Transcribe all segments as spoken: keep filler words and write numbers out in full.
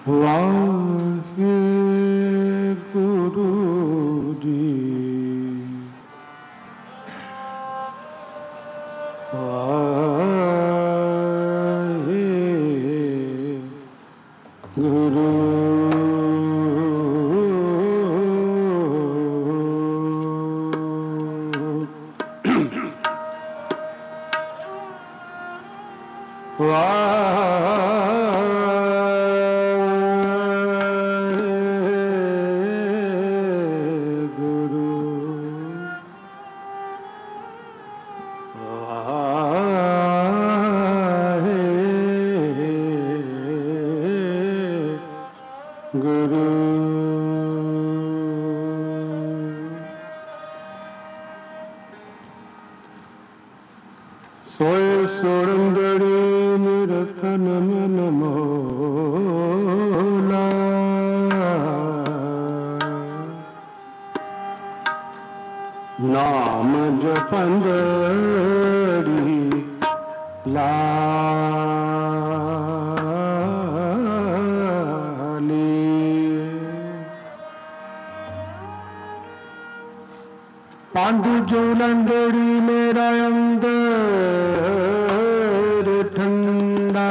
वाहेगुरु जी वाहेगुरु गुरु सोए सोड़ंदड़ी मेरा तन मन मोला नाम जपंदड़ी लाली पांडु जोलंदड़ी मेरा अंदर ठंडा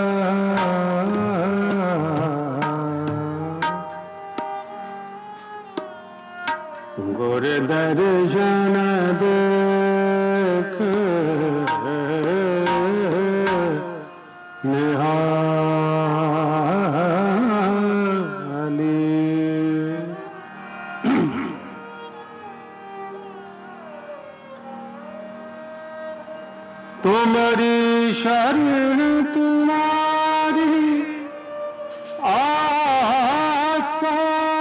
गुर दर्शन देख निहाली तुम्हारी शरण तुम्हारी आसा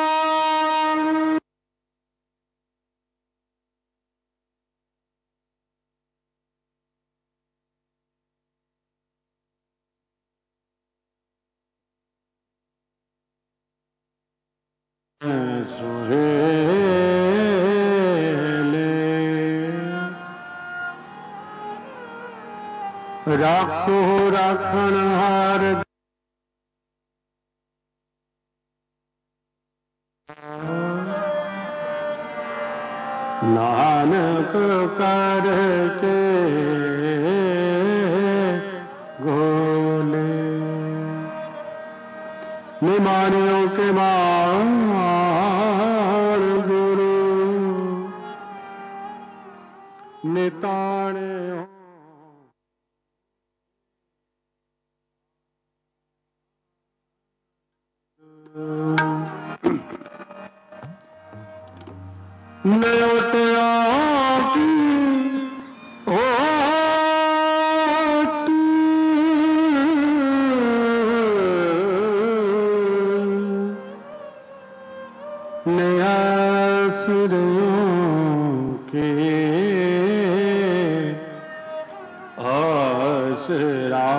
सुहेले राखो राखन हार नानक कर के गोले निमानियों के मान गुरु निताने नयोटिया की ओट नयासुरों के आसरा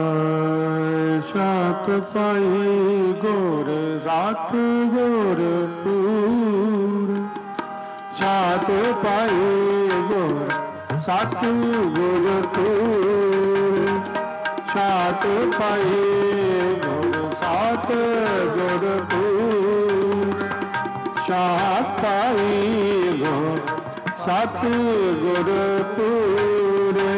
सात पाई गोर सात गोर पूर सात पाई गोर सात गोर पूर सात पाई गोर सात गोर पूर सात पाई गोर सात गोर पूरे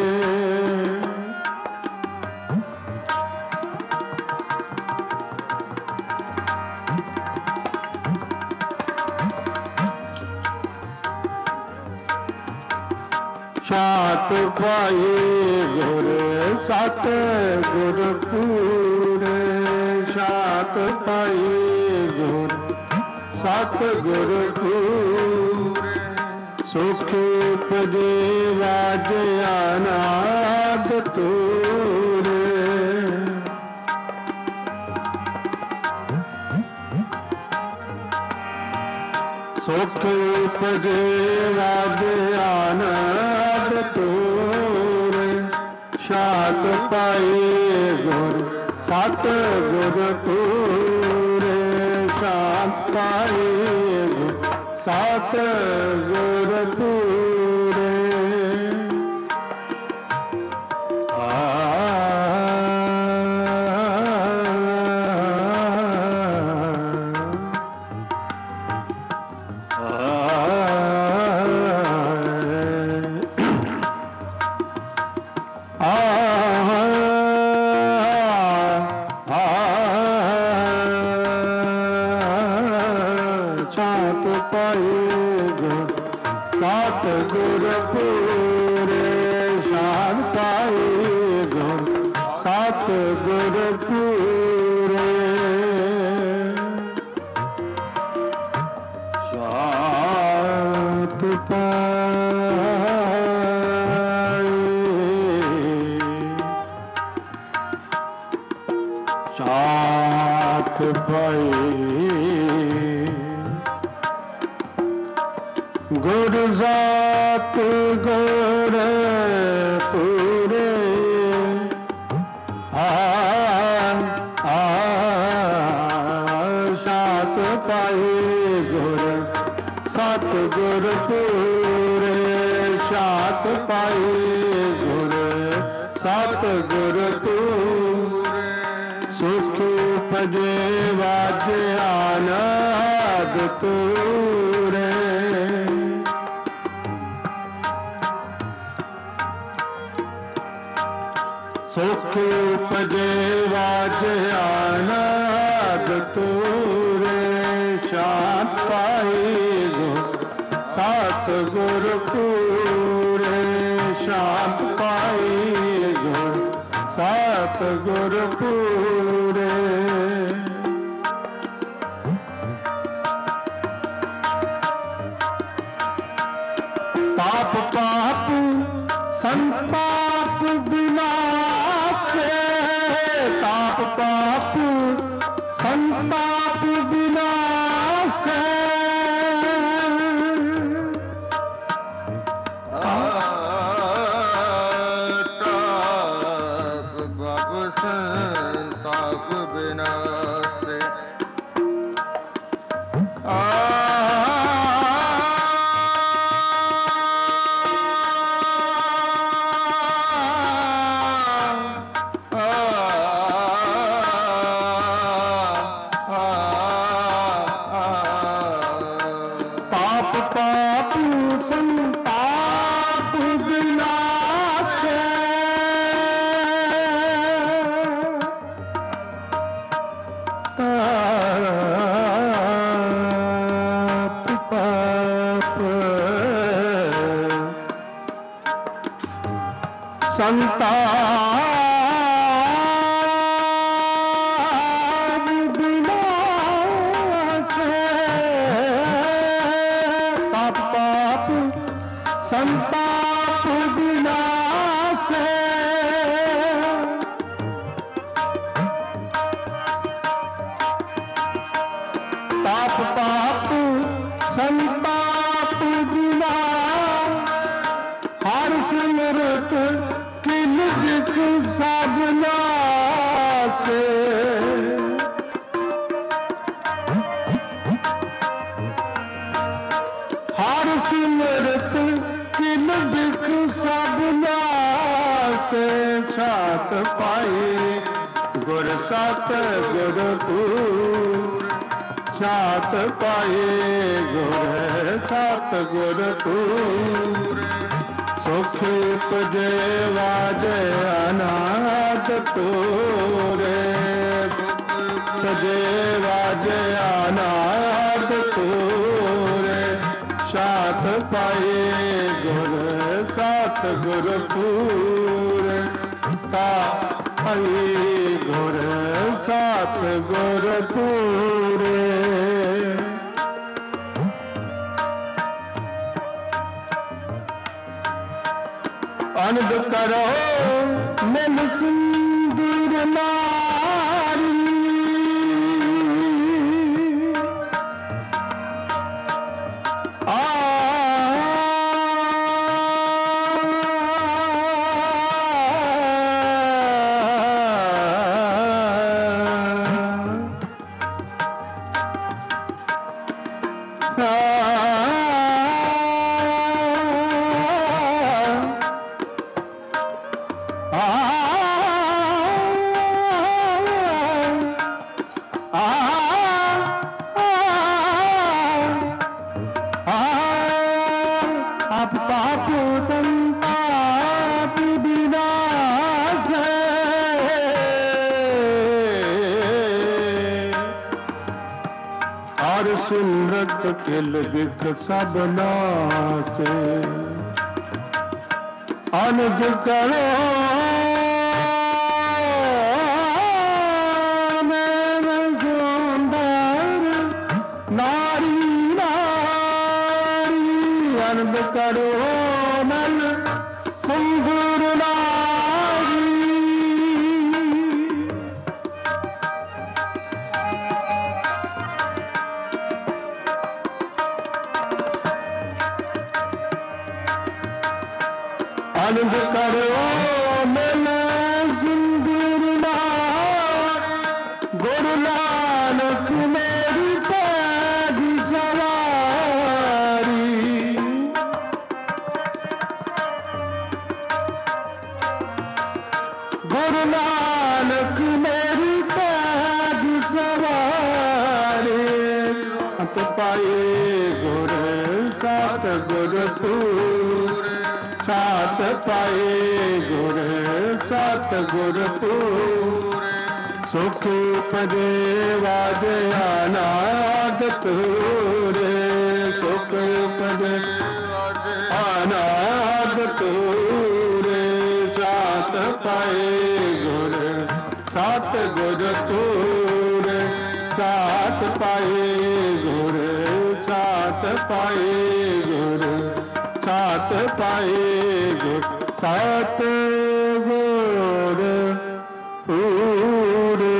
सात पाई गुर सात गुर पूरे सात पाई गुर सात गुर पूरे सुखी पदे राज अनाद तूरे सुख पदे राज अनाद तूरे सात पाई गुर सात गुर पूरे सात पाई गुर सात गुर पूरे आ साथ पाए गुर जात गुर पूरे आन आ साथ पाए गुर सात गुर पूरे सात पाए गुर सात गुर पूरे सुख उपजे वाजे आनंद तूरे सुख उपजे वाजे आनंद तूरे शांत पाए गुर सात गुर पूरे शांत पाए गुर सात गुर पूरे ताप पाप संताप विनाशे ताप पाप संताप विनाशे संताप विनाशे पाप पाप संताप विनाशे ताप पाप संताप विनाश हर सिमरत किल बिक सबना से हर सिमरत किल बिक सबना से सात पाए गुर सात गुर पूर सात पाए गुर सात गुर पूर सुख उपजे वाजे अनाथ तूरे उपजे वाजे अनाथ तूरे सात पाए गुर सात गुर पूरे ता पाए गुर सात गुर पूरे आनंद करो मन सुंदर नारी आ सिमरत किल बिख सबना से अनुज करो मेरे सुंदर नारी नारी अनुज करो मन सुंदर नारी आनंद करो मेला सिंदूर लाल, गुरु नानक मेरी पैज सवारी। गुरु नानक मेरी पैज सवारी। अंत पाए गुर सात गुर पूर, सात पाए गुर सात गुर पूर। सुख पदे वादे अनाद तूरे, सुख पदे अनाद तूरे। सात पाए गुर सात गुर तूरे, सात पाए गुर सात पाए गुर सात पाए गुर सात गुर पूरे।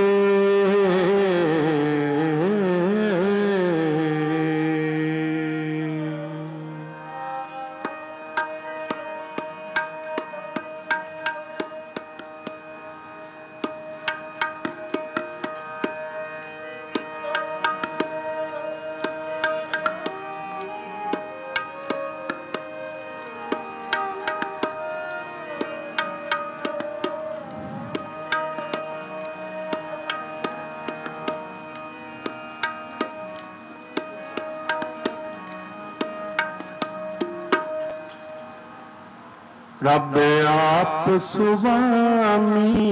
रब आप सुवामी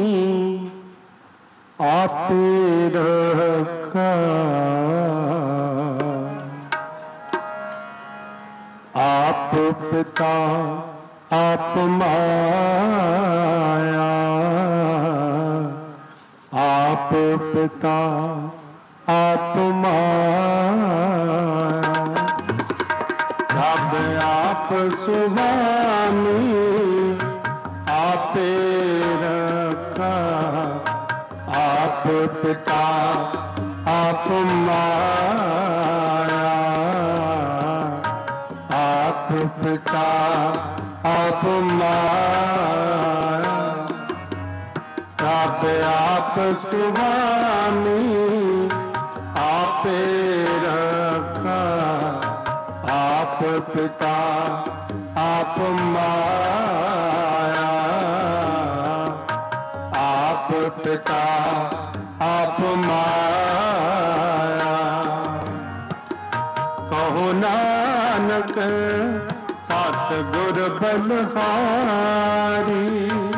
आपे रखा, आप पिता आप माया, आप पिता आप माया। रब आप सुवामी आपे रखा, आप पिता आप माया, आप पिता आप माया। रब आप सुवामी आपे रखा, आप पिता आप माया, आप पिता आप माया। कहो नानक सतगुर बलहारी,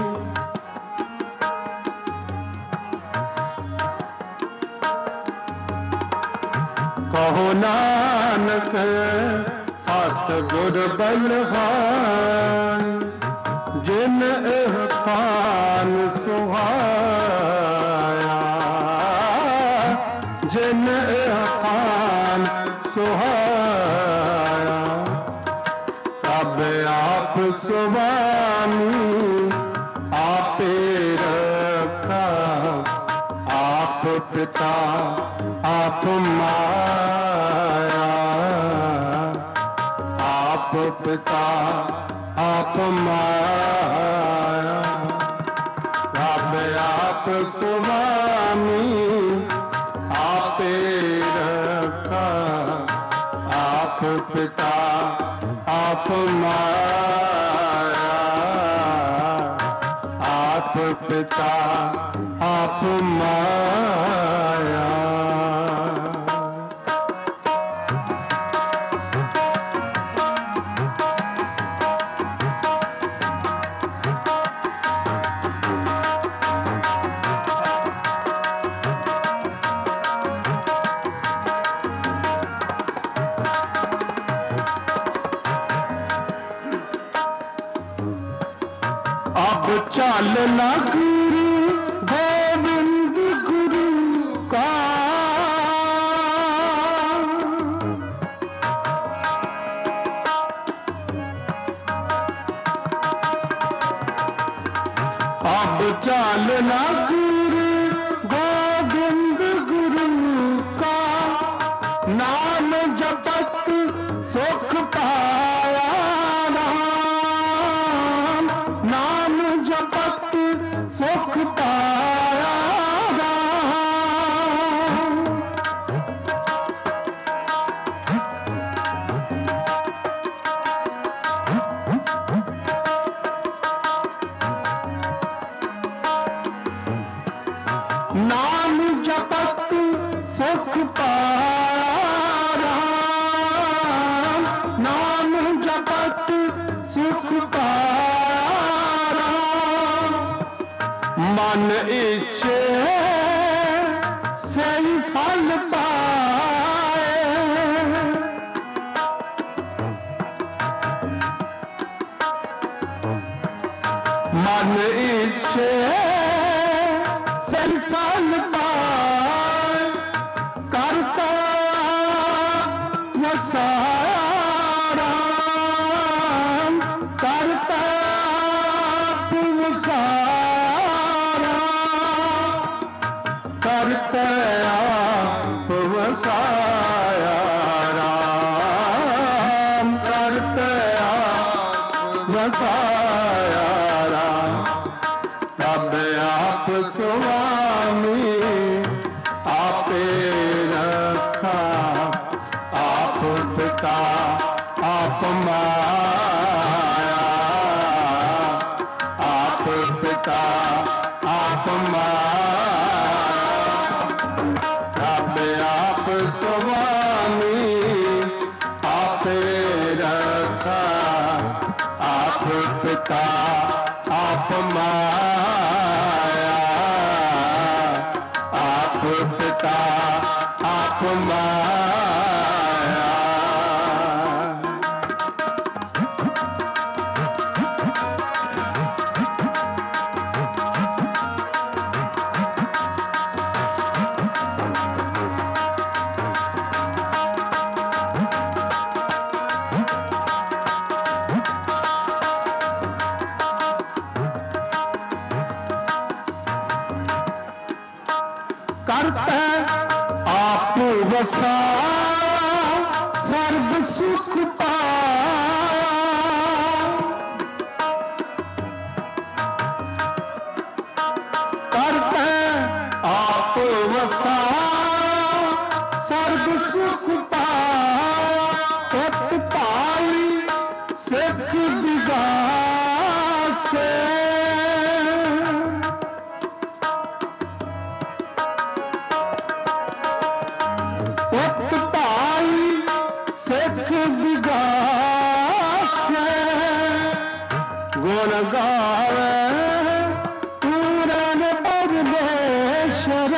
कहो नानक सतगुर बलहारी। जिन एहसान सुहाया, जिन एहसान सुहाया। रब आप सुवामी आपे रखा, आप पिता आप माया, आप पिता आप माया। रब आप सुवामी आपे रखा, आप पिता आप माया, आप पिता आप माया। अब चालना गुरु गोविंद गुरु का, अब चालना गुरु गोविंद गुरु का। नाम जपत सुख पाया, नाम सुख पाया, नाम जपत सुख पाया, मन इच्छे सही फल पाए। मन इच्छे सही फल पाए, करता वसारा, करता वसारा, करता आप वसाया राम, करता आप वसाया राम। अब आप स्वामी आपे रखा, आप पिता आप माया, आप पिता आप माया। अब आप स्वामी आपे रखा, आप पिता आप माया, आप पिता आप माया। करता आप वसा सर्व सुख पाया, करता आप वसा सर्व सुख पाया। पत पाई सिख विगासे, पत पाई सिख विगासे, गुण गावे पूरन परमेश्वर,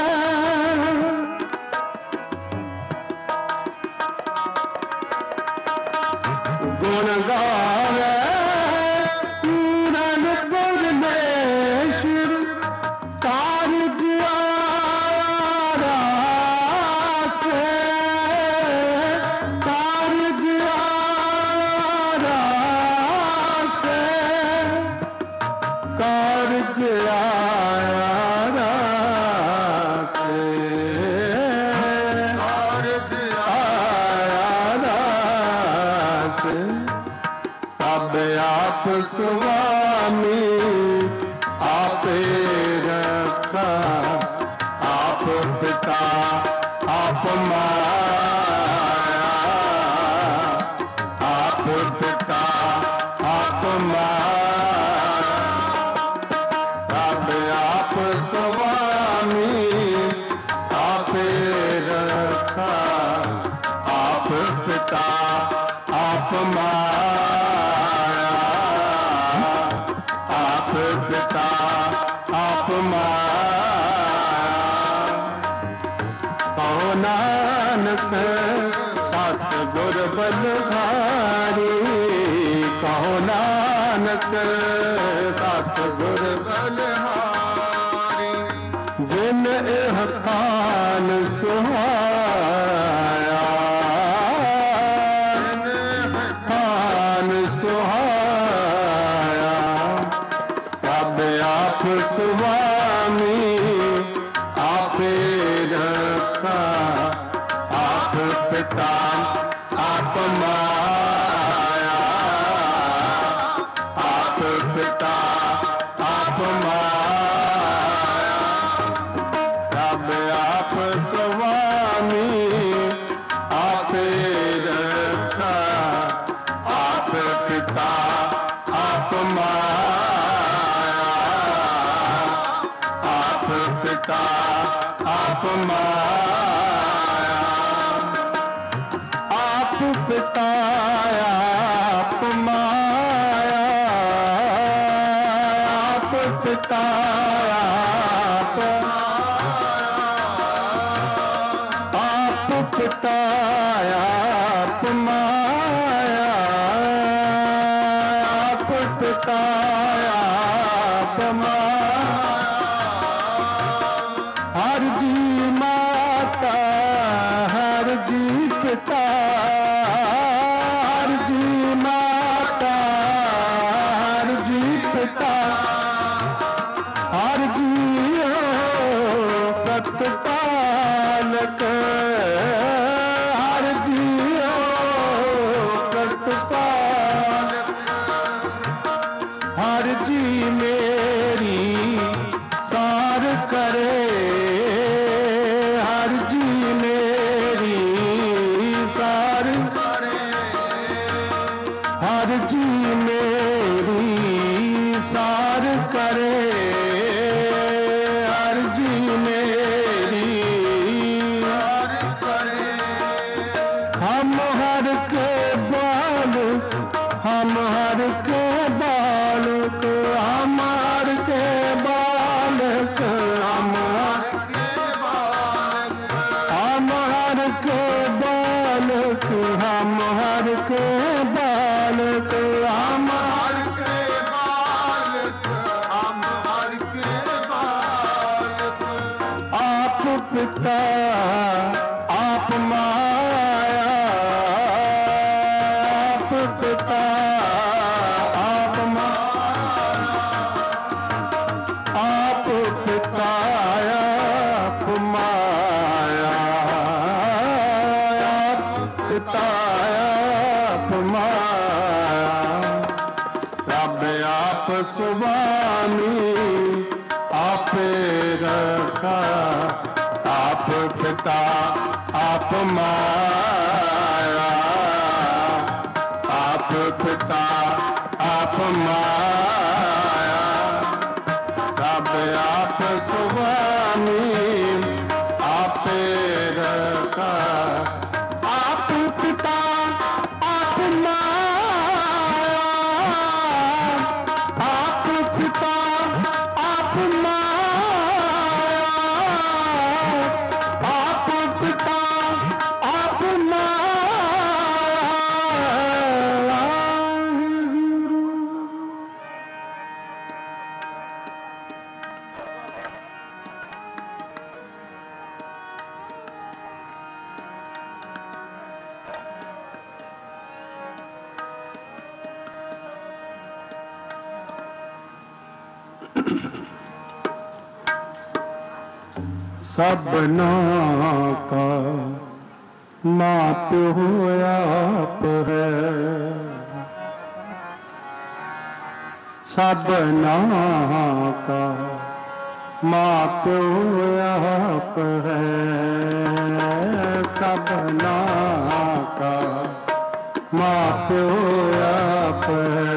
गुण गावे पूरन परमेश्वर। कारज आया से, कारज आया से, कारज आया से, कारज आया से। अब आप स्वामी आपे रखा, आप पिता आप माया, आप पिता आप माया। अब आप स्वामी आपे रखा, आप पिता आप माया, आप पिता आप माया। कहो नानक सतगुर बलहारी, कहो नानक सतगुर बलहारी। जिन एह खान सुहाया, खान सुहाया। अब आप स्वामी आपे रखा, आप पिता आप माया, आप पिता आप माया। अब आप स्वामी आपे रखा, आप पिता आप माया, आप पिता आप माया। पिता आप माया, आप पिता आप आप पिता आप माया, आप पिता आप माया। हर जी माता हर जी पिता, हर जी माता हर जी पिता, हर जी प्रतिपालक, हर जी प्रतिपालक, हर जी मेरी सार करे, हर जी मेरी सार करे, हर जी मेरी सार करे, हर जी मेरी सार करे। हम हर के बालक, हम हर के बालक, हम हर के बालक, हम हर के बालक, हम हर के बालक, हम हर के बालक, हम हर के बालक, हम हर के बालक। आप पिता आप माया, आप पिता आप माया, आप पिता आप माया, आप पिता आप माया। रब आप स्वामी आपे रखा, आप पिता आप माया, आप पिता आप माया। रब आप स्वामी आपे रखा, आप पिता आप माया, आप पिता आप माया, आप पिता आप माया। सबना का माप हुआ आप है, सबना का माप हुआ आप है, सबना का माप हुआ आप है।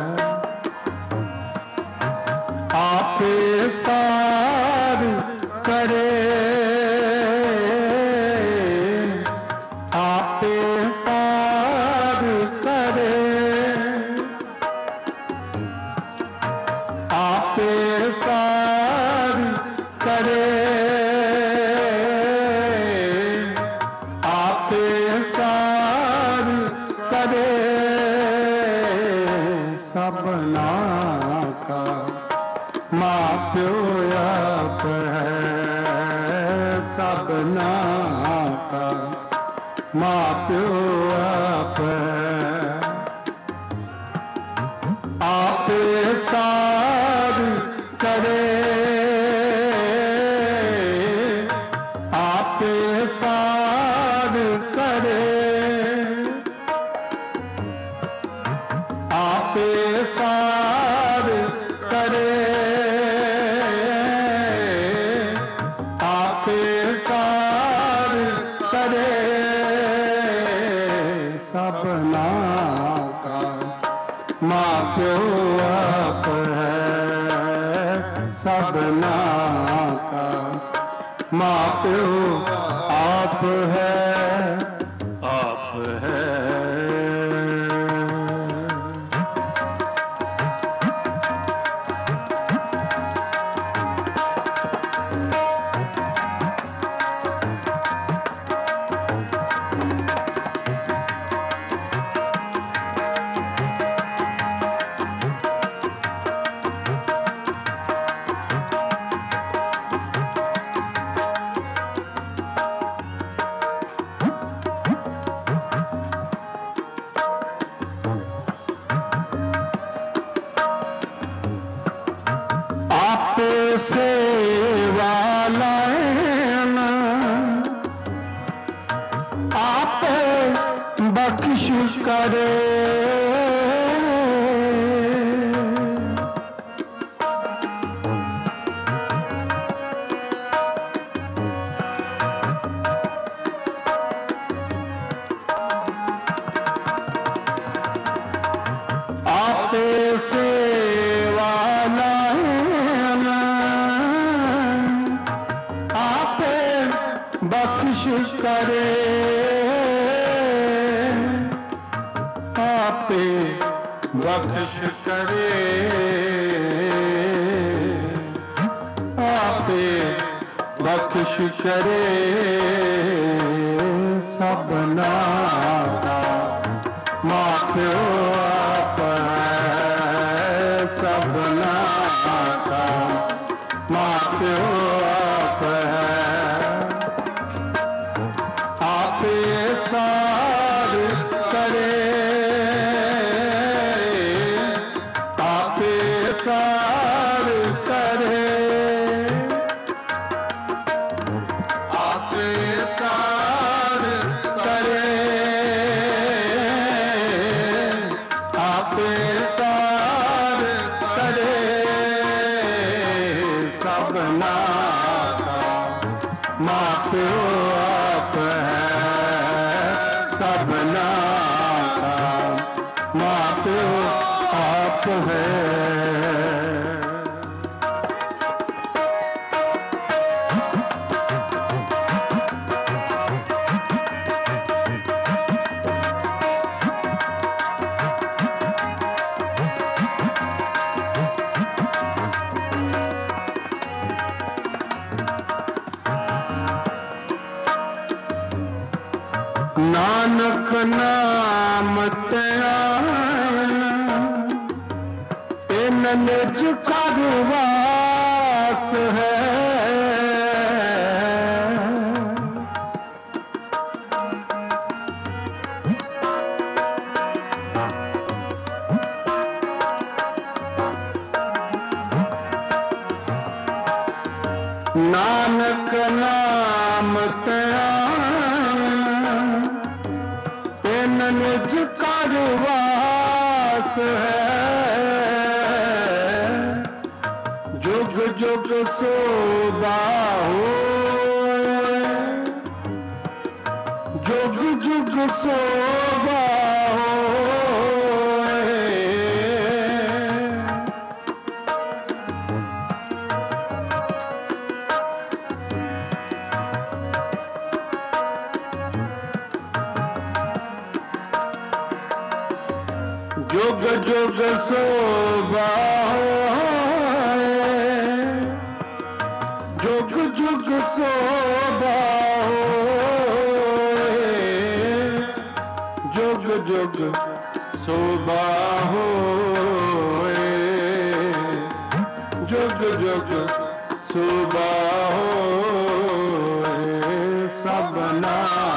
आपे सार करे, आपे सार करे, आपे सार करे, आपे सार करे। सबना का माप आप है, सबना का माप आप है। आप सार करे, आप सार करे, आप सार करे, आप सार करे। सबना का माप आप है, सबना का माप आप है, आप है बख्श करे। आपे सेवा लायन, आपे बख्श करे। आपे बख्श करे, आपे बख्श करे। सबना मां प्यो आप है, सबना का मां प्यो आप है। आपे सार करे, आपे सार करे। आपे सार करे, आपे सार करे। सबना मां प्यो आप है, सबना मां प्यो आप है। नानक नाम तेरा इन निज करवास है। नानक नाम तेरा इन निज करवास है। जुग जुग शोभा हो, जुग जुग शोभा हो। जुग जुग शोभा होए, जुग जुग शोभा होए। जुग जुग शोभा होए, जुग जुग शोभा होए। सबना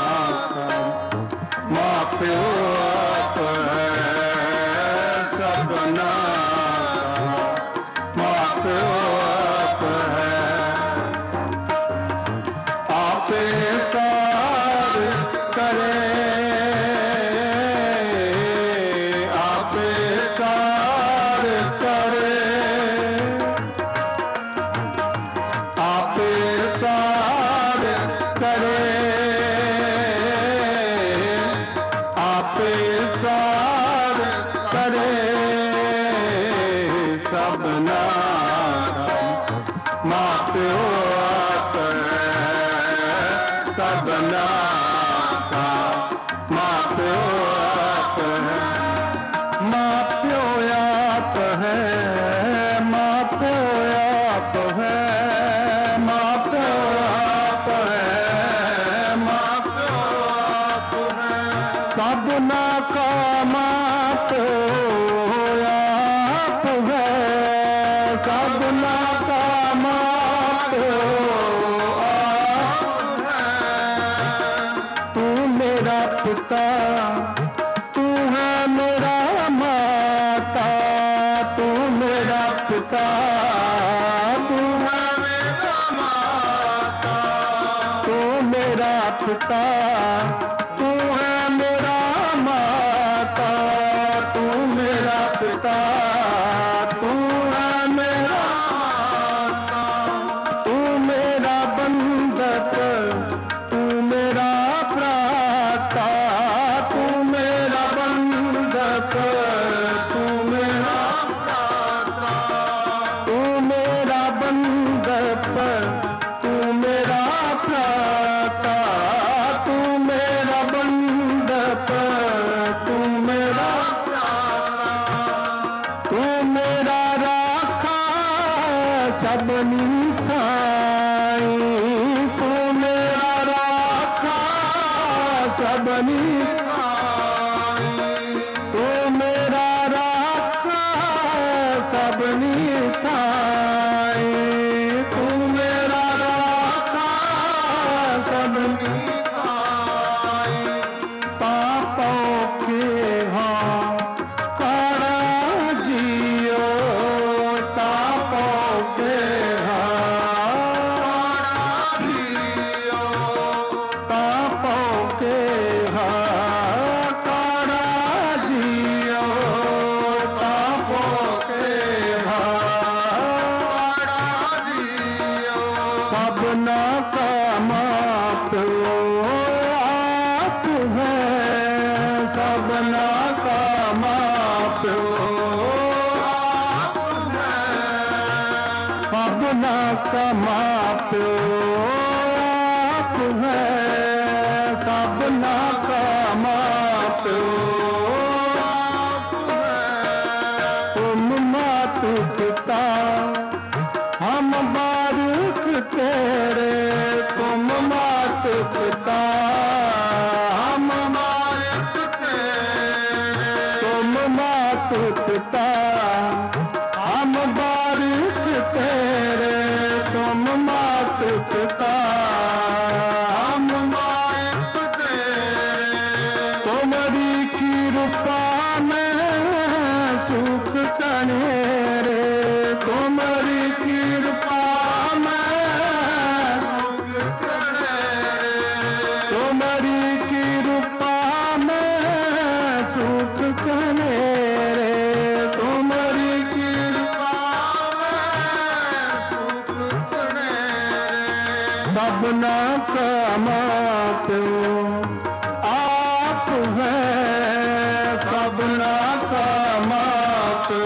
मां प्यो आप है, सबना मां प्यो आप है। आपे सार करे, आपे सार करे। आपे सार करे, आपे सार करे। सबना मां प्यो आप है, सबना मां प्यो आप है। मां प्यो आप है, मां प्यो आप है, मां प्यो आप है, मां प्यो आप है। सबना का मां प्यो आप है, सबना का मां प्यो आप है। तू मेरा पिता, तू है मेरा माता। तू मेरा पिता, तू है मेरा माता। तू मेरा पिता, तू है मेरा माता। सबनी थाई, तू मेरा राखा सबनी थाई, तू मेरा राखा सबनी थाई, पापों के हाँ काड़ा जियो, पापों के सबना का मापो आप है, सबना का मापो आप है, सबना का मापो आप है, सबना का मापो आप है। तुम मातु पिता हम बारूक तेरे, तुम मात पिता हम बारूक तेरे, तुम मात पिता हम बारूक तेरे, तुम मात पिता हम बारूक तेरे, तुम्हारी कृपा में सुख कनेरे, तुम्हारी कृपा में सुख कनेरे, तुम्हारी कृपा में सुख कनेरे, तुम्हारी कृपा में सुख कनेरे। सबना का मापो आप है, सबना का मापो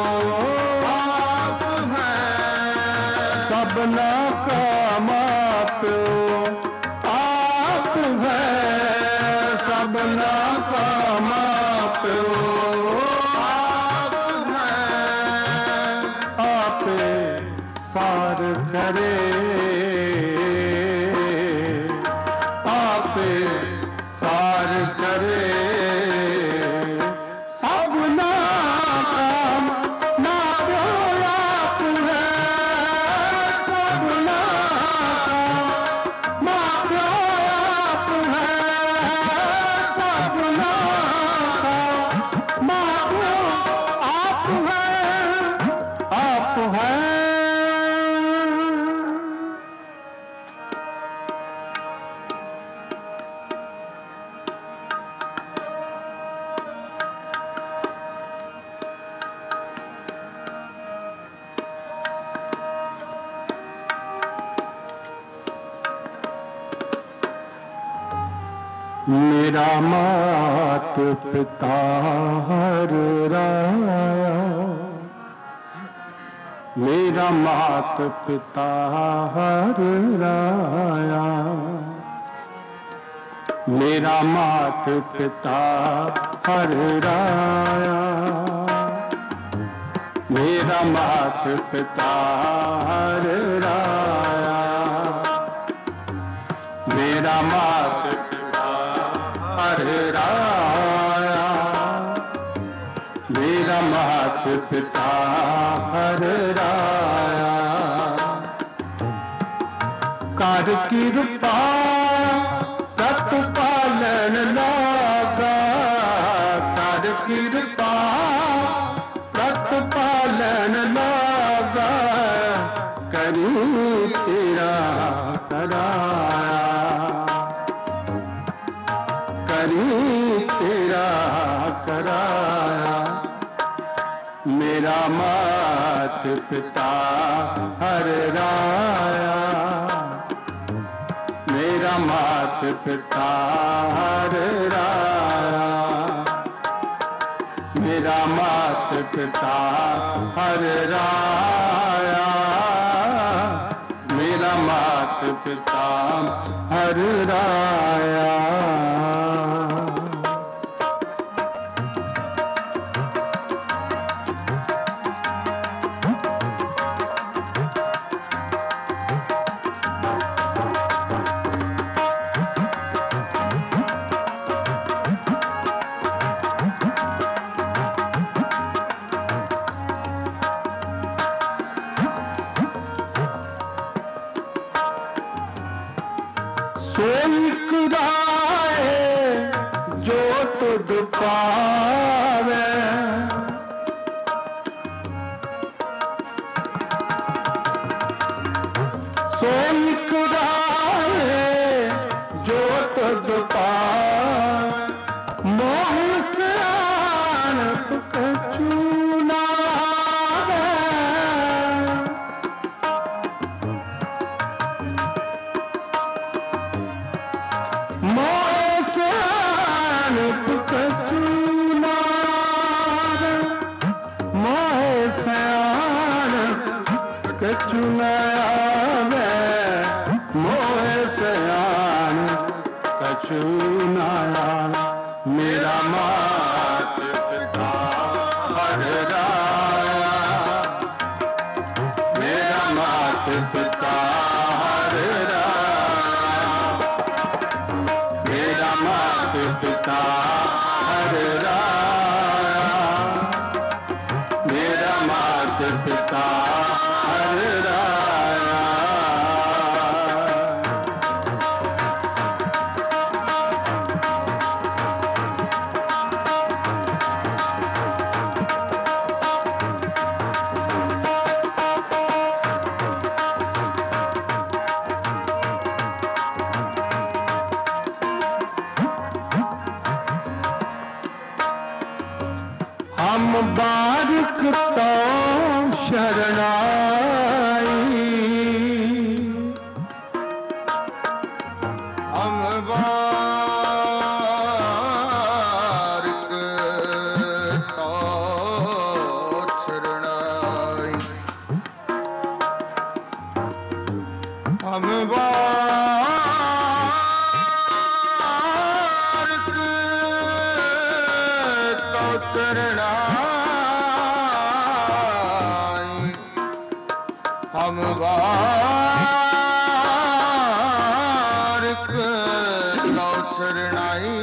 आप है, सबना का मापो आप है, सबना का मापो आप है। आपे सार करे, आपे सार करे, सबना काम ना प्यो आप है, सबना काम ना प्यो आप है, सबना काम ना प्यो आप है, आप है। मेरा मात पिता हर राया, मेरा मात पिता हर राया, मेरा मात पिता हर राया, मेरा मात पिता हर राया, मेरा मात पिता हर राया, मेरा मात पिता हर राया। कर कृपा प्रतिपालन लागा, कर कृपा प्रतिपालन लागा, करी तेरा कराया, करी तेरा कराया। मेरा मात पिता हर राया, मेरा मात पिता हर राया, मेरा मात पिता हर राया, मेरा मात पिता हर राया। कराए जो तुध पावे, सोई कराए जो तुध पावे, मोह सियाणप कछु न आवे। मोह सियाणप कछु न आवे, मोह सियाणप कछु न आवे, मोह सियाणप कछु न आवे। मेरा मात पिता हर राया, मेरा मात पिता हर राया, मेरा मात पिता हर राया, मेरा मात पिता हर राया। हम बारिक तो शरणाई, हम बारिक तो शरणाई, हम बारिक तो शरणाई, हम बारिक तो शरणाई,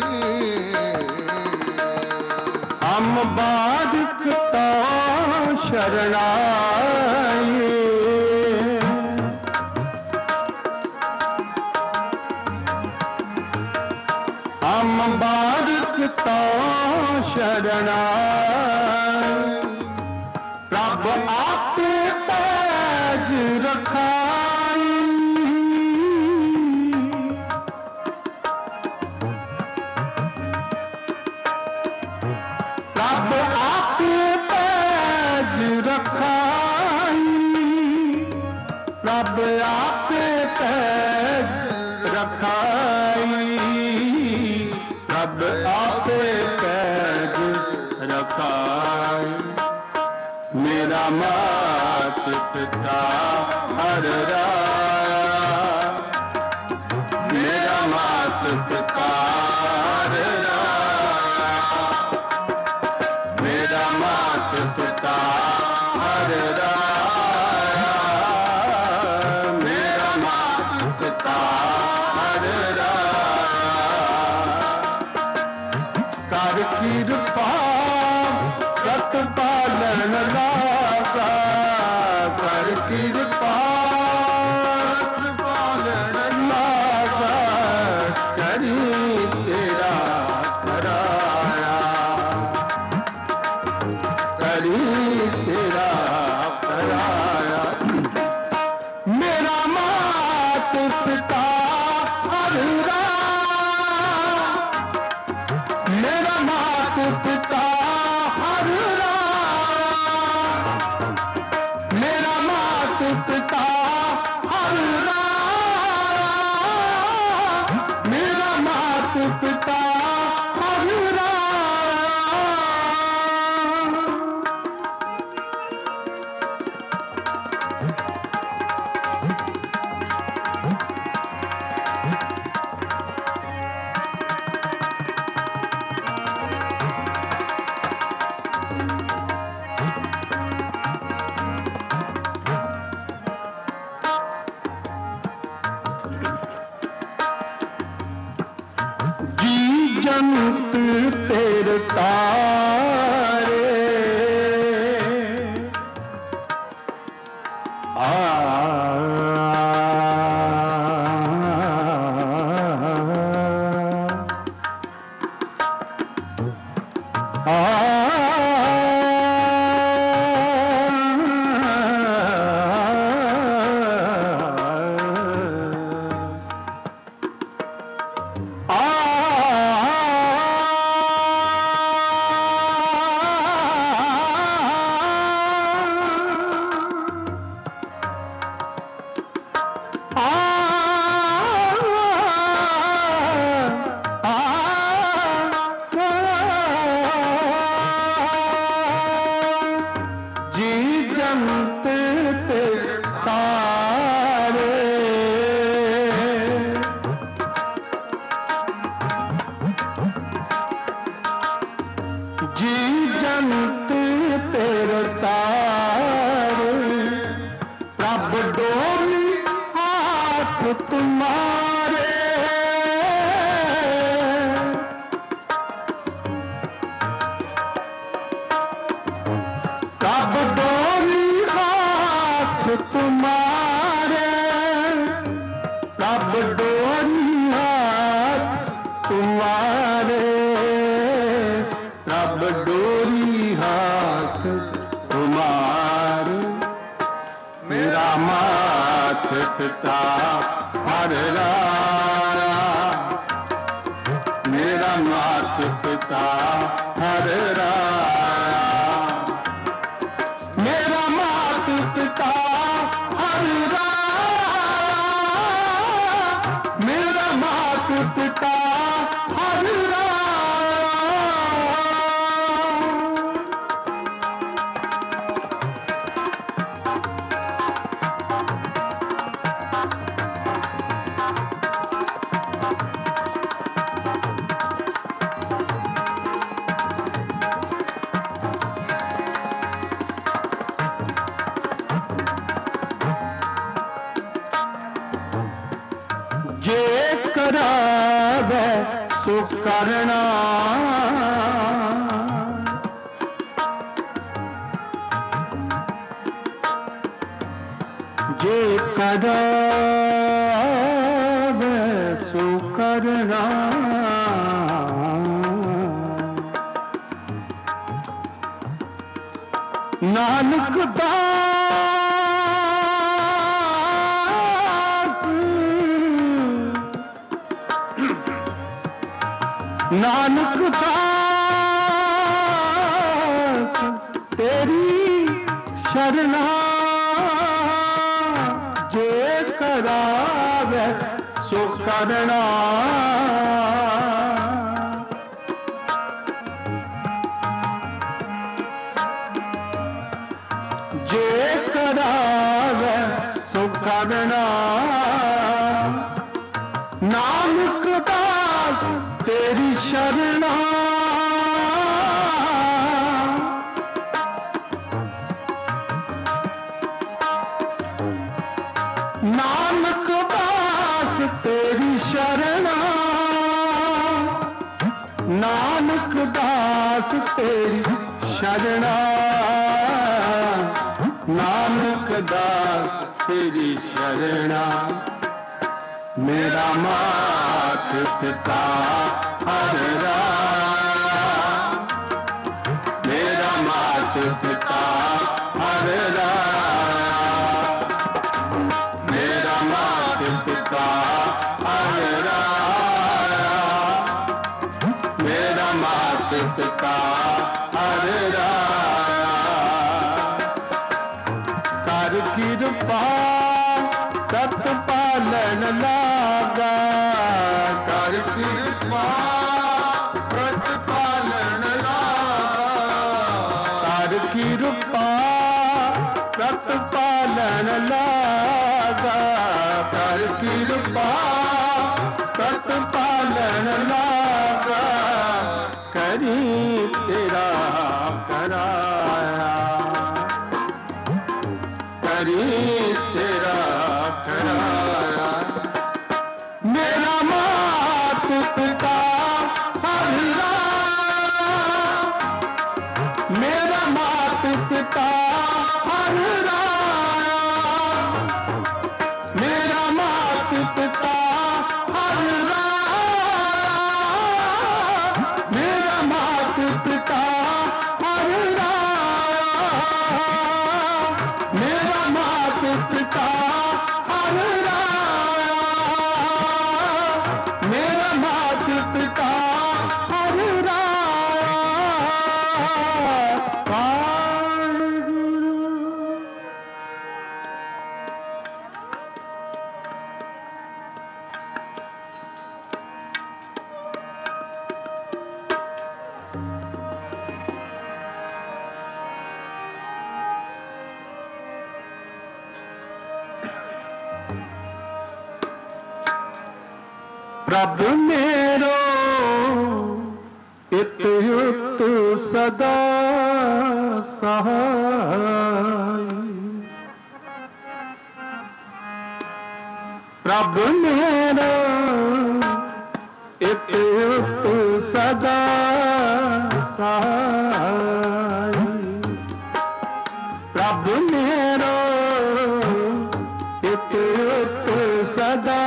हम बारिक तो शरणाई, हम बारिक तो शरणाई। प्रभ आपे पैज रखाई, प्रभ आपे पैज रखाई, प्रभ आपे पैज रखाई, प्रभ आपे पैज रखाई। मेरा मात पिता हर राया, मेरा मात पिता हर राया, मेरा मात पिता हर राया, मेरा मात पिता हर राया। कर कृपा रत पालन लागा, कर कृपा रत पालन लागा, करी तेरा कराया, करी तेरा कराया। मेरा मात पिता हर राया, मेरा मात पिता हर राया, मेरा मात पिता हर राया, मेरा मात पिता हर राया। जंत तेरे तारे आ पिता हर राया, मेरा मात पिता हर राया, मेरा मात पिता हर राया, मेरा मात पिता हर राया। जे करावे सो करना, जे करावे सो करना, नानक दास नानक दास तेरी शरणा, जे करावे सो करना, जे करावे सो करना, नानक दास तेरी शरणा, नानक दास तेरी शरणा, नानक दास तेरी शरणा, नानक दास तेरी शरणा, मेरा मात पिता हर राया, मेरा मात पिता हर राया, मेरा मात पिता हर राया, मेरा मात पिता हर राया, कर कृपा तत् पालन लागा, कर कृपा प्रतिपालन लागा, कर कृपा प्रतिपालन लागा, कर कृपा प्रतिपालन लागा, करी तेरा कराया, करी तेरा कराया, मेरा मात पिता हर राया, मेरा मात पिता हर राया, मेरा मात पिता हर राया, मेरा मात पिता हर राया, मेरा मात पिता हर राया, मेरा मात पिता हर राया, वाहिगुरु। प्रभु मेरो इतयुक्त सदा सहाय, प्रभु मेरो इतयुक्त सदा सहाय, प्रभु मेरो इतयुक्त सदा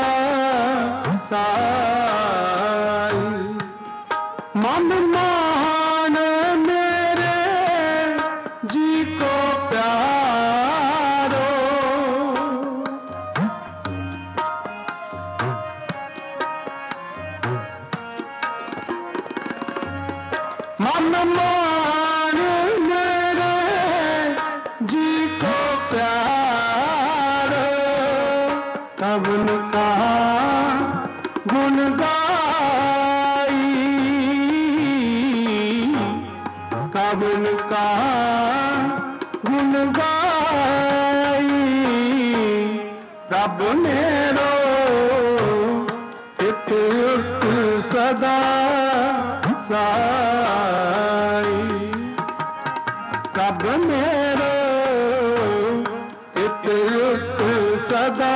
साई, मन मान मेरे जी को प्यारो, मन मान मेरे जी को प्यार, कवन का गुण गाई, कवन का गुण गाई। रब मेरो इत युक्त सदा साई, रब मेरो इत युक्त सदा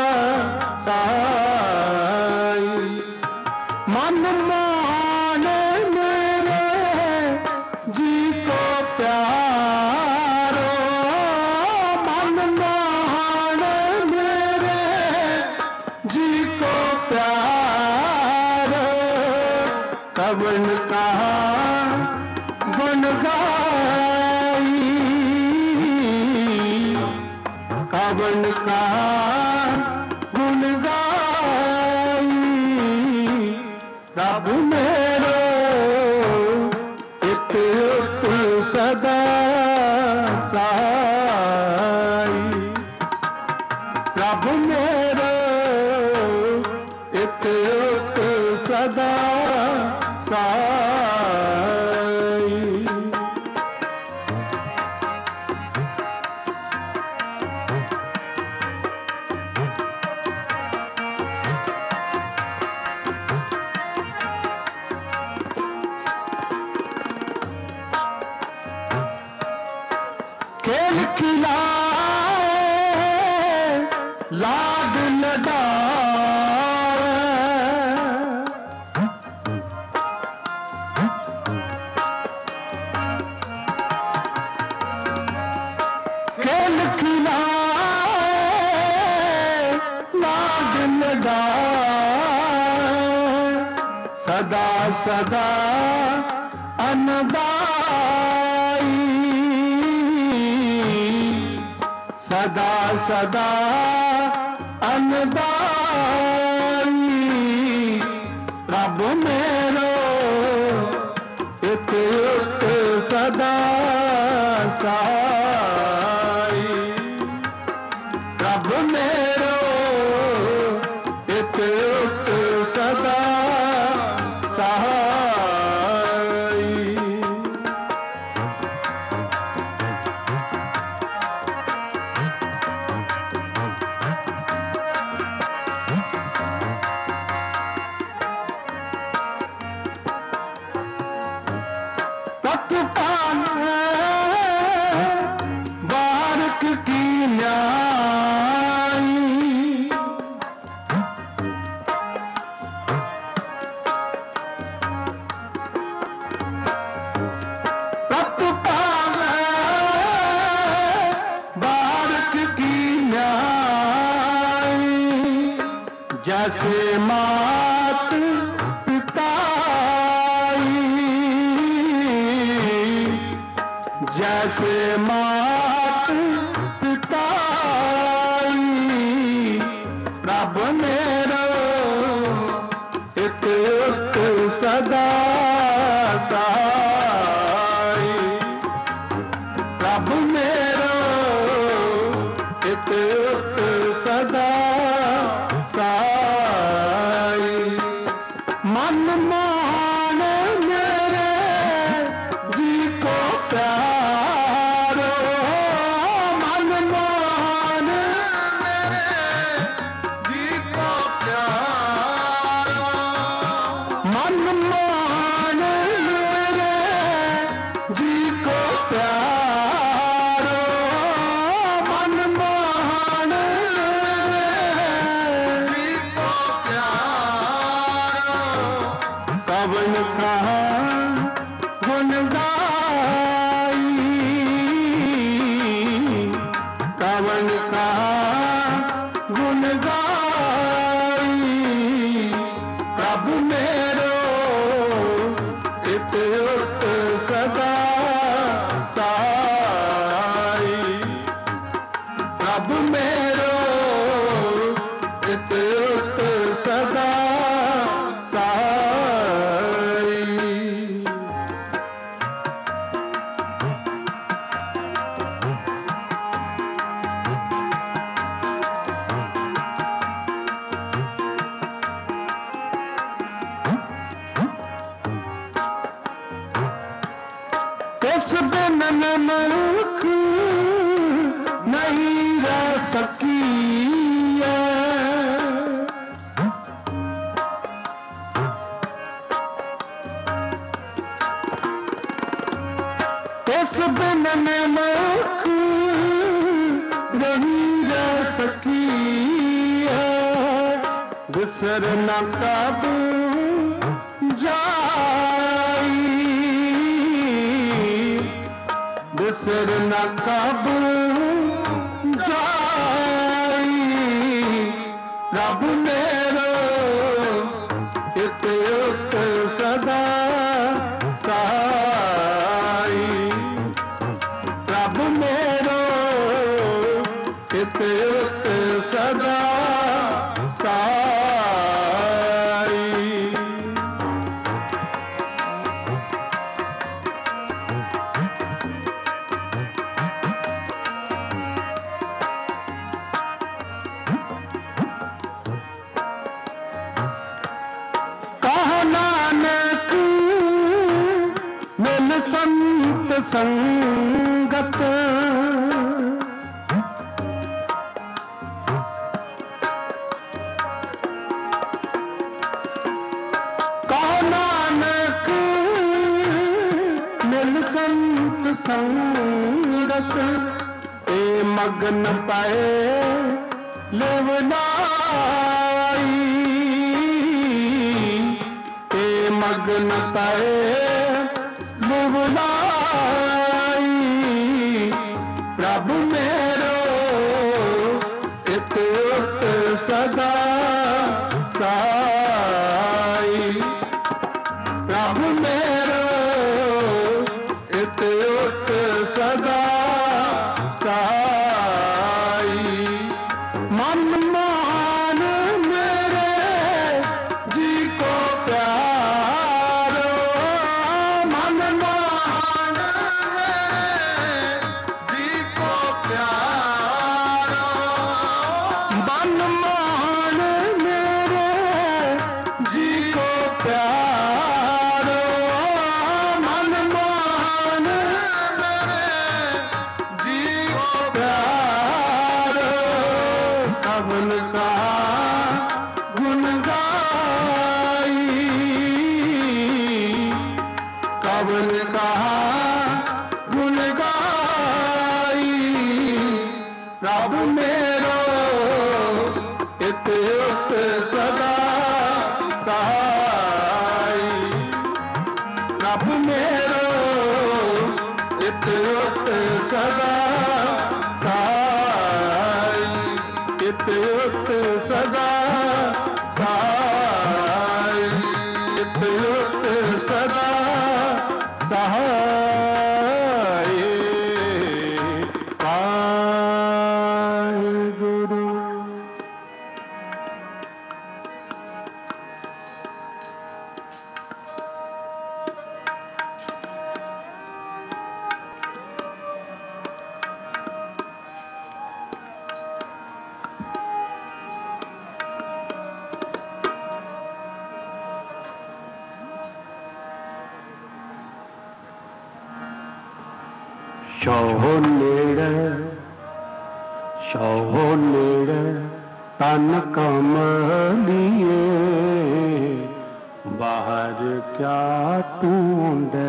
साई। मन माने मेरे जी को प्यारो, मन माने मेरे जी को प्यारो, कवन का गुण गाई, कवन का गुण गाई। रब मेरो इत युक्त सदा साई, रब मेरो इत युक्त सदा साई। खेल खिलाए लाड लडाए, खेल खिलाए लाड लडाए, सदा सदा अनदाई, सदा सदा अनदाई। रब मेरो इत युक्त सदा साई, रब मेरो इत युक्त सदा साई। प्रतिपाल बारक की न्याई, प्रतिपाल बारक की न्याई। जैसे मात जैसे मात पिताई, रब मेरो इत युक्त सदा साई, रब मेरो इत युक्त सदा साई। मन माने मेरे जी को प्यारो, मन माने मेरे जी को प्यारो, मन माने मेरे जी को प्यारो, मन माने मेरे जी को प्यारो। कवन का गुण गाई, कवन का गुण गाई। प्रभु मेरो इत युक्त सदा साई, प्रभु मेरो इत युक्त सदा साई। उस दिन नमक नहीं रह सकी उस दिन नमक नहीं रह सकी बिसर न कब जाई बिसर न कब जाई रब मेरो इत उत सदा सहाई रब मेरो इत उत सदा सहाई संत संगत कहो नानक मिल संत संगत ए मगन पाए लेवनाई ए मगन पाए प्रभु मेरो इत उत सदा सहाई प्रभु मेरो इत उत सदा सहाई मन मान मेरे जी को प्यारो मन मान जी को प्यारो मन मान मेरे जी को प्यारो मन मान मेरे जी को प्यारो कबल का गुण गाई कबल का गुण गाई रब मेरो इत उत सदा सहाई रब मेरो इत उत सदा सहाई इत उत सदा सहाई इत उत सदा सहाय वाहिगुरु। ਸੋ ਨੇੜੇ ਸੋ ਨੇੜੇ ਤਨ ਕਮਲੀਏ ਬਾਹਰ ਕਿਆ ਢੂੰਡੇ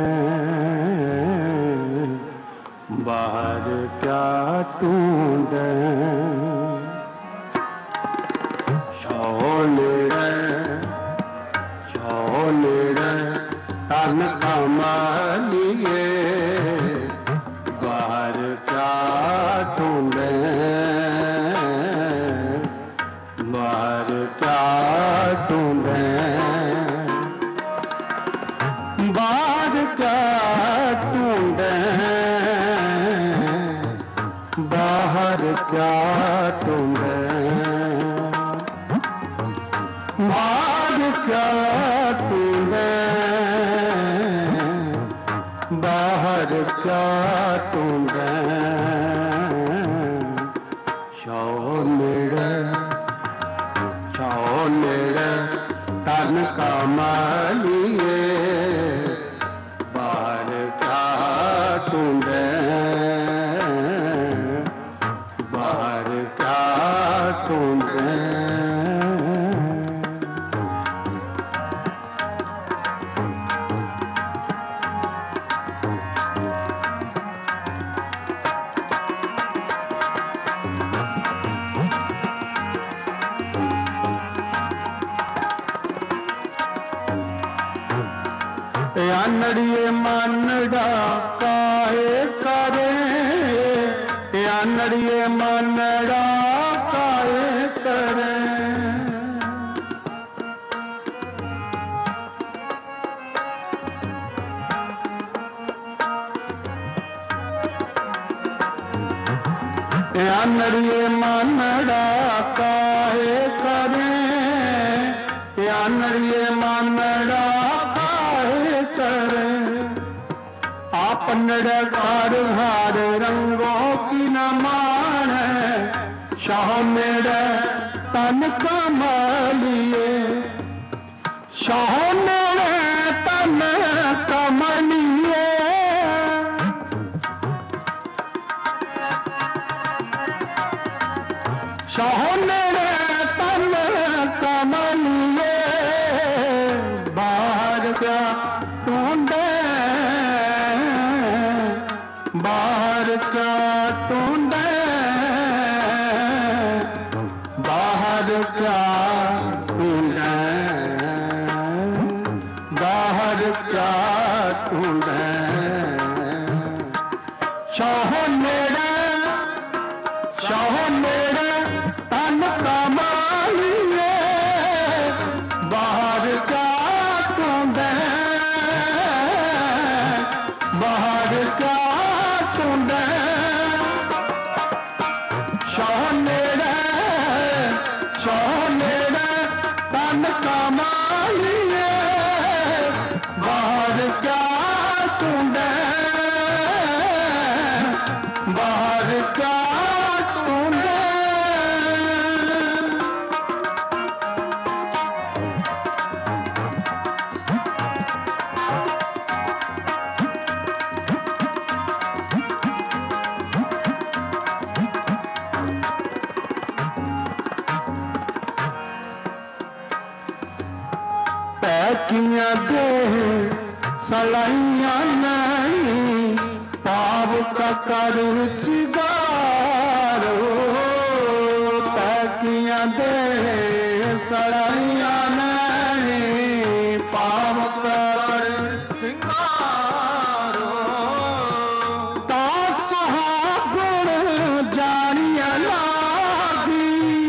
ਬਾਹਰ ਕਿਆ ਢੂੰਡੇ ਸੋ ਨੇੜੇ ਸੋ ਨੇੜੇ ਤਨ ਕਮਲੀਏ बाहर क्या ढूंढे बाहर क्या ढूंढे बाहर क्या ढूंढे बाहर क्या ढूंढे बाहर क्या ढूंढे बाहर क्या ढूंढे सो नेड़े सो नेड़े तन कमलिए बाहर क्या आनड़िए मानड़ा काहे करे, आनड़िए मानड़ा काहे करे। आनड़िए मानड़ा काहे करे, आनड़िए मानड़ा काहे करे। आपनड़ कार हार रंगों की न मान, शाह मेरे तन कमलिए, शाह मेरे तन कमलिए। शाह मेरे तन कमलिए, बाहर का ढूंढे, बाहर का ढूंढे, बाहर का ढूंढे, बाहर का ढूंढे। शाह मेरे, शाह मेरे तन कमलिए, बाहर का ढूंढे, बाहर का ढूंढे। शाह मेरे, शाह मेरे तन कमलिए, बाहर का ढूंढे, बाहर का ढूंढे। पैकियां दे सलाइयां नहीं, पाव का कर सिगारो। पैकियां दे सलाइयां नहीं, पाव का कर सिगारो। ता सुहागुण जानिया लागी,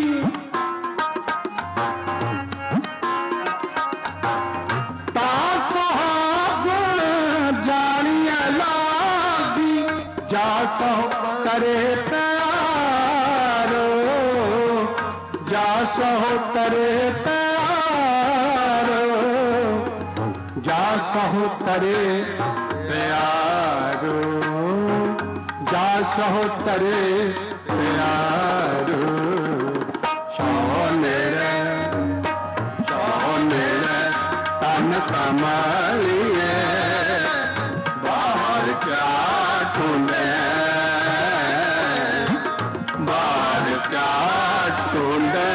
जा सहो करे प्यारो, जा सहो करे प्यारो, जा सहो करे प्यारो, जा सहो करे प्यारो। शाह मेरे, शाह मेरे तन कमलिए, बाहर क्या ढूंढे, बाहर क्या ढूंढे।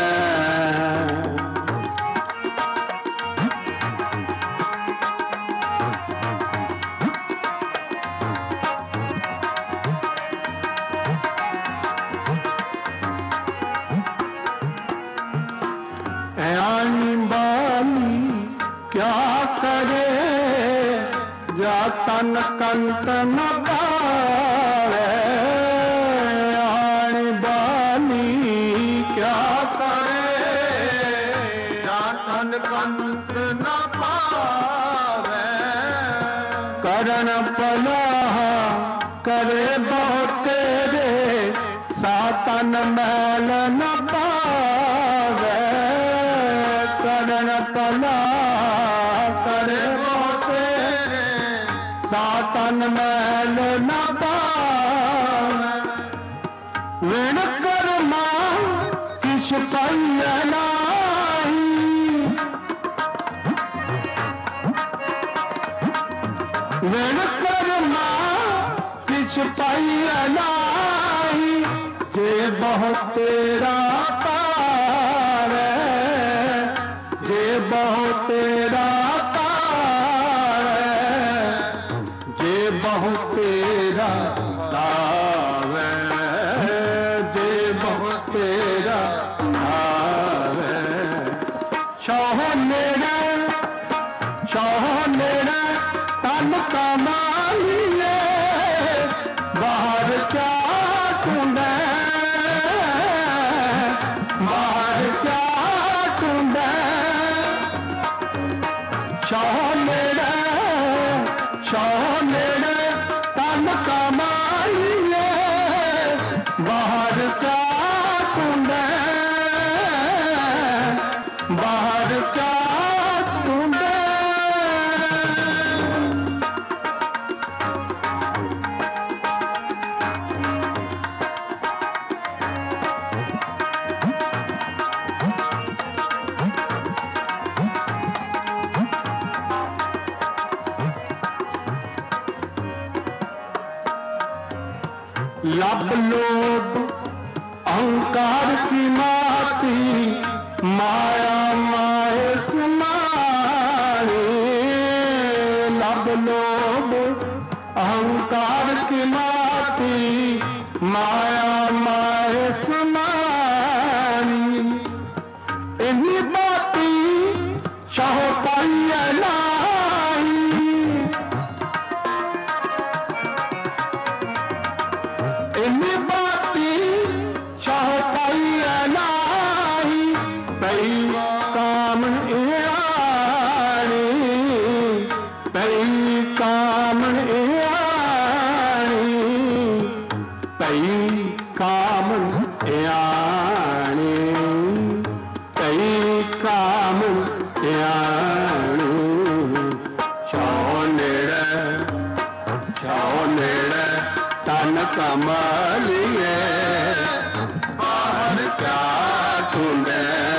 आनी बाली क्या करे, जा तन कंत न पावे। आनी बाली क्या करे, जा तन कंत न पावे। करण पलाह करे बहुत तेरे, सातन मैल न पावे। करण पलाह करे बहुत तेरे, सातन मैल न पावे। विण कर्मा किस पाइया नाही, विण कर्मा किस पाइया नाही। जे बहुत तेरा पावे, जे बहुत तेरा पावे, जे बहुत तेरा दावे, जे बहुत तेरा दावे। शाह मेरा, शाह मेरा तन कमाइए बाहर क्या ढूंढे बाहर क्या ढूंढे शौनेड़े शौनेड़े तन कमाइए बाहर क्या ढूंढे बाहर क्या ढूंढे लब लोभ अहंकार की माती माया माए सुमारी लब लोभ अहंकार की माती माया माए सुमारी इन्हीं बाती चाहो पाइए लाई इन्हीं बाती चाहो पाइए लाई पई काम इयाणी पई काम इयाणी पई काम इयाणी पई काम इयाणी शौनेड़े शौनेड़े तन कमालिए बाहर क्या ढूंढे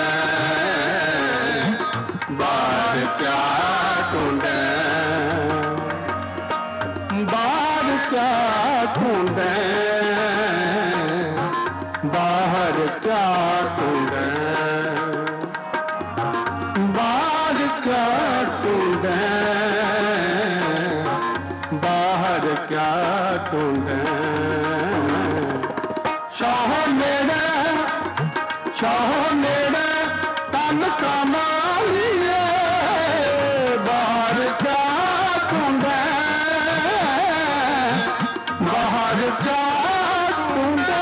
बाहर क्या ढूंढे बाहर क्या ढूंढे बाहर क्या ढूंढे बाहर क्या ढूंढे बाहर क्या ढूंढे शौनेड़े शौनेड़े तन कमाइए बाहर क्या ढूंढे बाहर क्या ढूंढे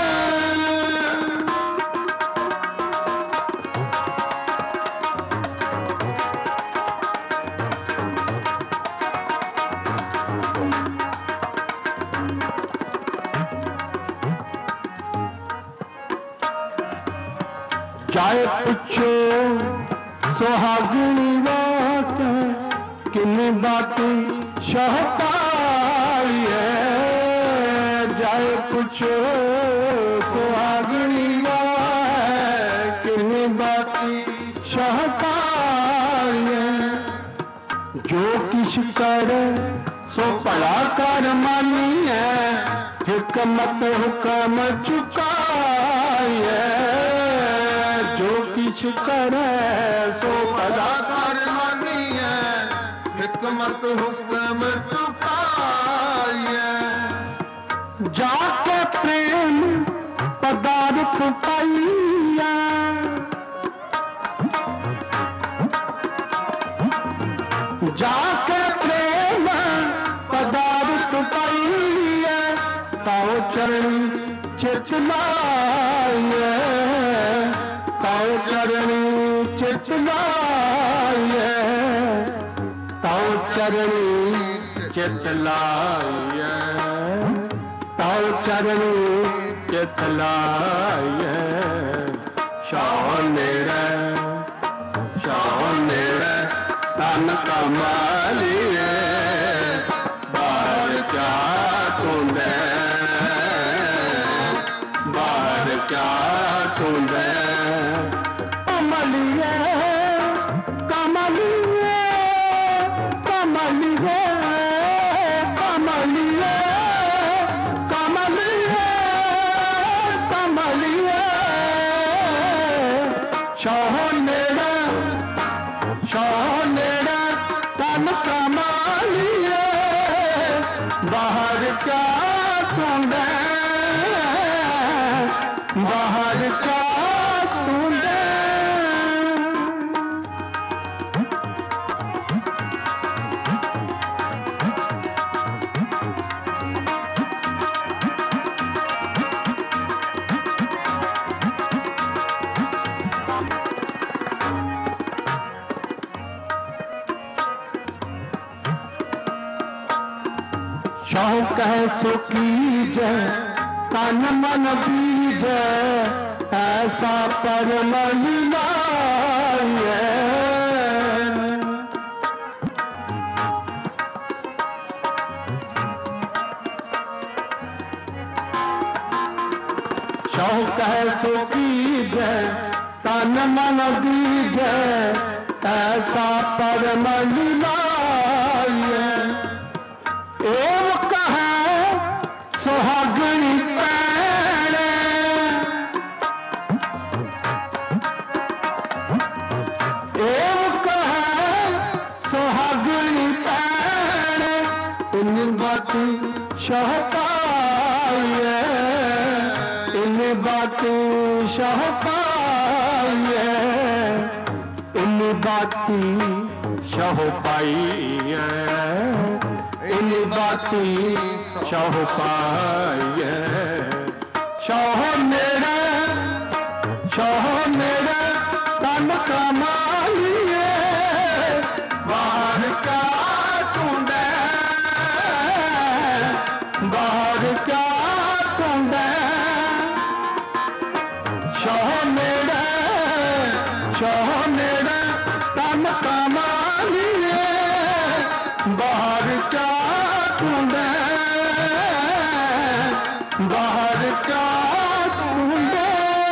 जाए पुछो सुहागनी बात किन्नी बातें शहपाई है जाए पुछो सुहागनी बात किन्नी बातें शहपाई है जो किस करे सो पड़ा कर मानी है हिकमत हुक्म चुकाई है जो किछ करे सो पड़ा कर मानी है हिकमत हुक्म चुकाई है जाके प्रेम पदार्थ पाइया जाके प्रेम पदार्थ पाइए ताओ चरण चितलाइए ताओ चरण चितलाइए ताओ चरण चितलाइए ताओ चरण चितलाइए शौनेड़े शौनेड़े तन कमालिए बाहर क्या ढूंढे बाहर क्या ढूंढे कमलिए कमलिए कमलिए कमलिए कमलिए कमलिए शौनेड़े शौनेड़े तन कमा शौह कह सो कीजै तन मन बीजै ऐसा परम लीलाए। शौह कह सो कीजै तन मन दीजै ऐसा परम लीलाए। एव कहे सुहागणी पैणे एव कहे सुहागणी पैणे इन बाती शहपाए इन बाती शहपाए इन बाती शहपाए इन बाती शौह पाए। शौह मेरा शौह मेरा तन कमाइए बाहर का टूंडे बाहर का टूंडे। शौह मेरा शौह मेरा तन कमाइए बाहर का टूंडे बाहर का टूंडे।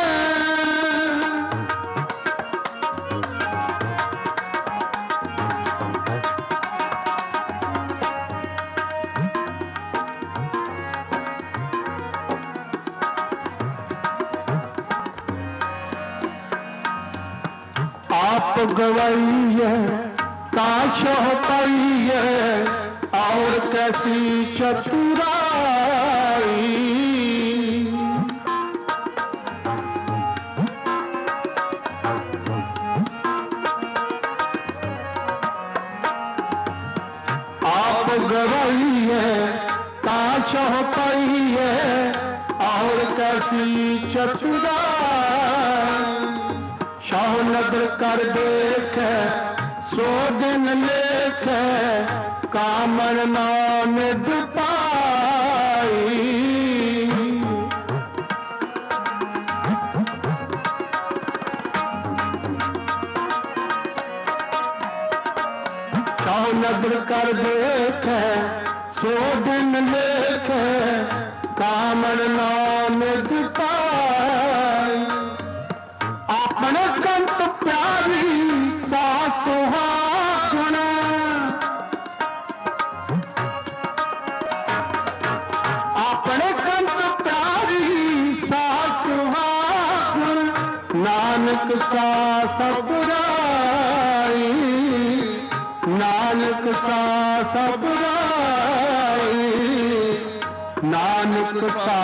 आप गवाइए काशोह पाइए और कैसी चतुराई। आप गवाइए काशोह पाइए और कैसी चतुराई। शौह नदर कर देख सो दिन लेख कामन नाम पाई। शौह नदर कर देख सो दिन लेख कामन नाम पाई। अपने कंत प्यारी सासुहागण अपने कंत प्यारी सासुहागण नानक सा सबराई नानक सा सबराई नानक सा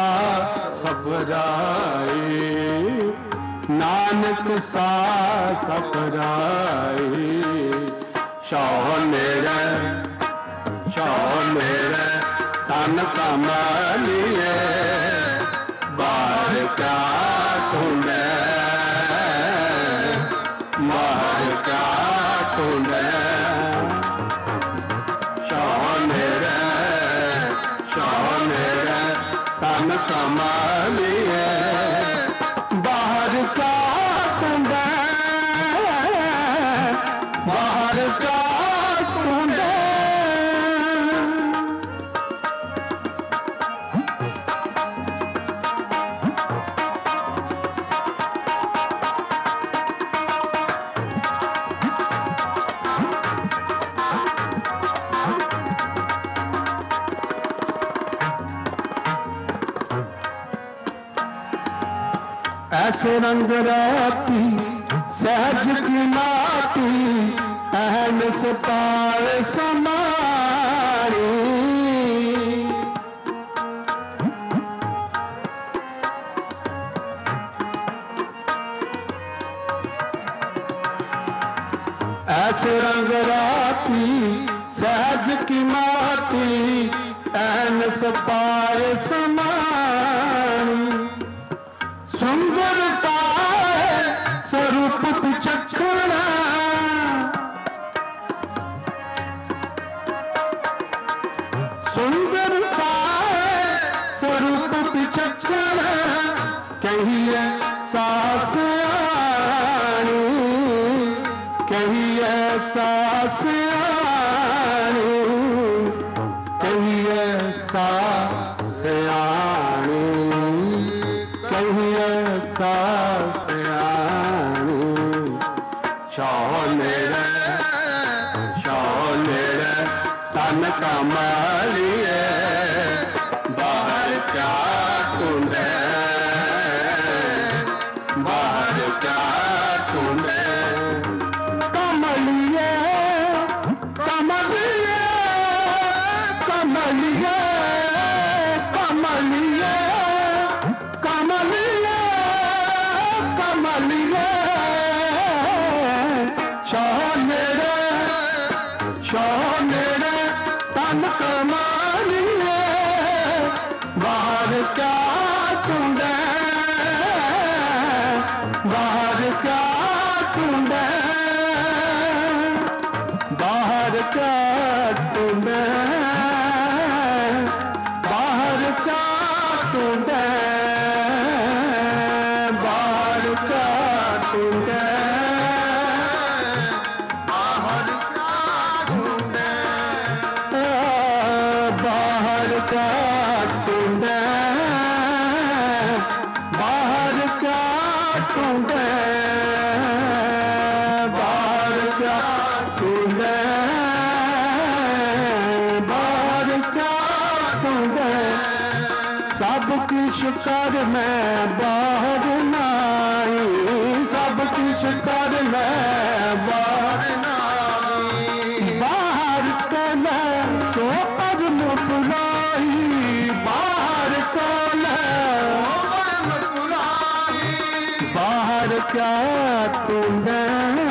सबराई नानक सा सबराई। शौह मेरे शौह मेरे तन कमालिए बाहर क्या टूंडे बाहर क्या टूंडे। शौह मेरे शौह मेरे तन कमालिए बाहर का टूंडे बाहर का टूंडे। ऐसे रंग राती सहज की माटी अहम से पाए समारी। ऐसे रंग राती सहज की माटी अहम से पाए समारी। सुंदर सा स्वरूप विचक्षणा सुंदर रूप पिछक्कड़ कहिए सास आनी, कहिए सास आनी, कहिए सास आनी, कहिए सास आनी। शौले रे शौले रे तन कमालिए बाहर क्या कुंडे, बाहर क्या कुंडे। कमलिए कमलिए कमलिए कमलिए कमलिए कमलिए। शौले रे शौले रे तन कमालिए बाहर क्या कुंडे, बाहर क्या कुंडे, बाहर क्या कुंडे, बाहर क्या कुंडे, बाहर क्या कुंडे, बाहर क्या कुंडे, बाहर क्या कुंडे, बाहर क्या कुंडे, बाहर क्या कुंडे, बाहर क्या कुंडे। सब कुछ कर मैं बाहर नाई, सब कुछ कर मैं बाहर नाई। बाहर को मैं सो पर मुकुलाई, बाहर को मैं मुकुलाई। बाहर क्या कुंडे,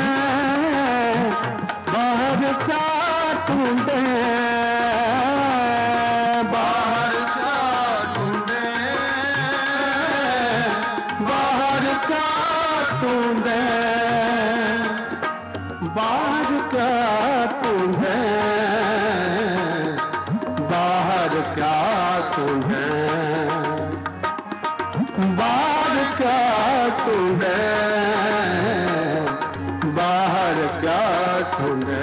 बाहर क्या कुंडे, बाहर क्या कुंडे, बाहर क्या कुंडे, बाहर क्या कुंडे, बाहर क्या कुंडे, बाहर क्या कुंडे, बाहर क्या कुंडे।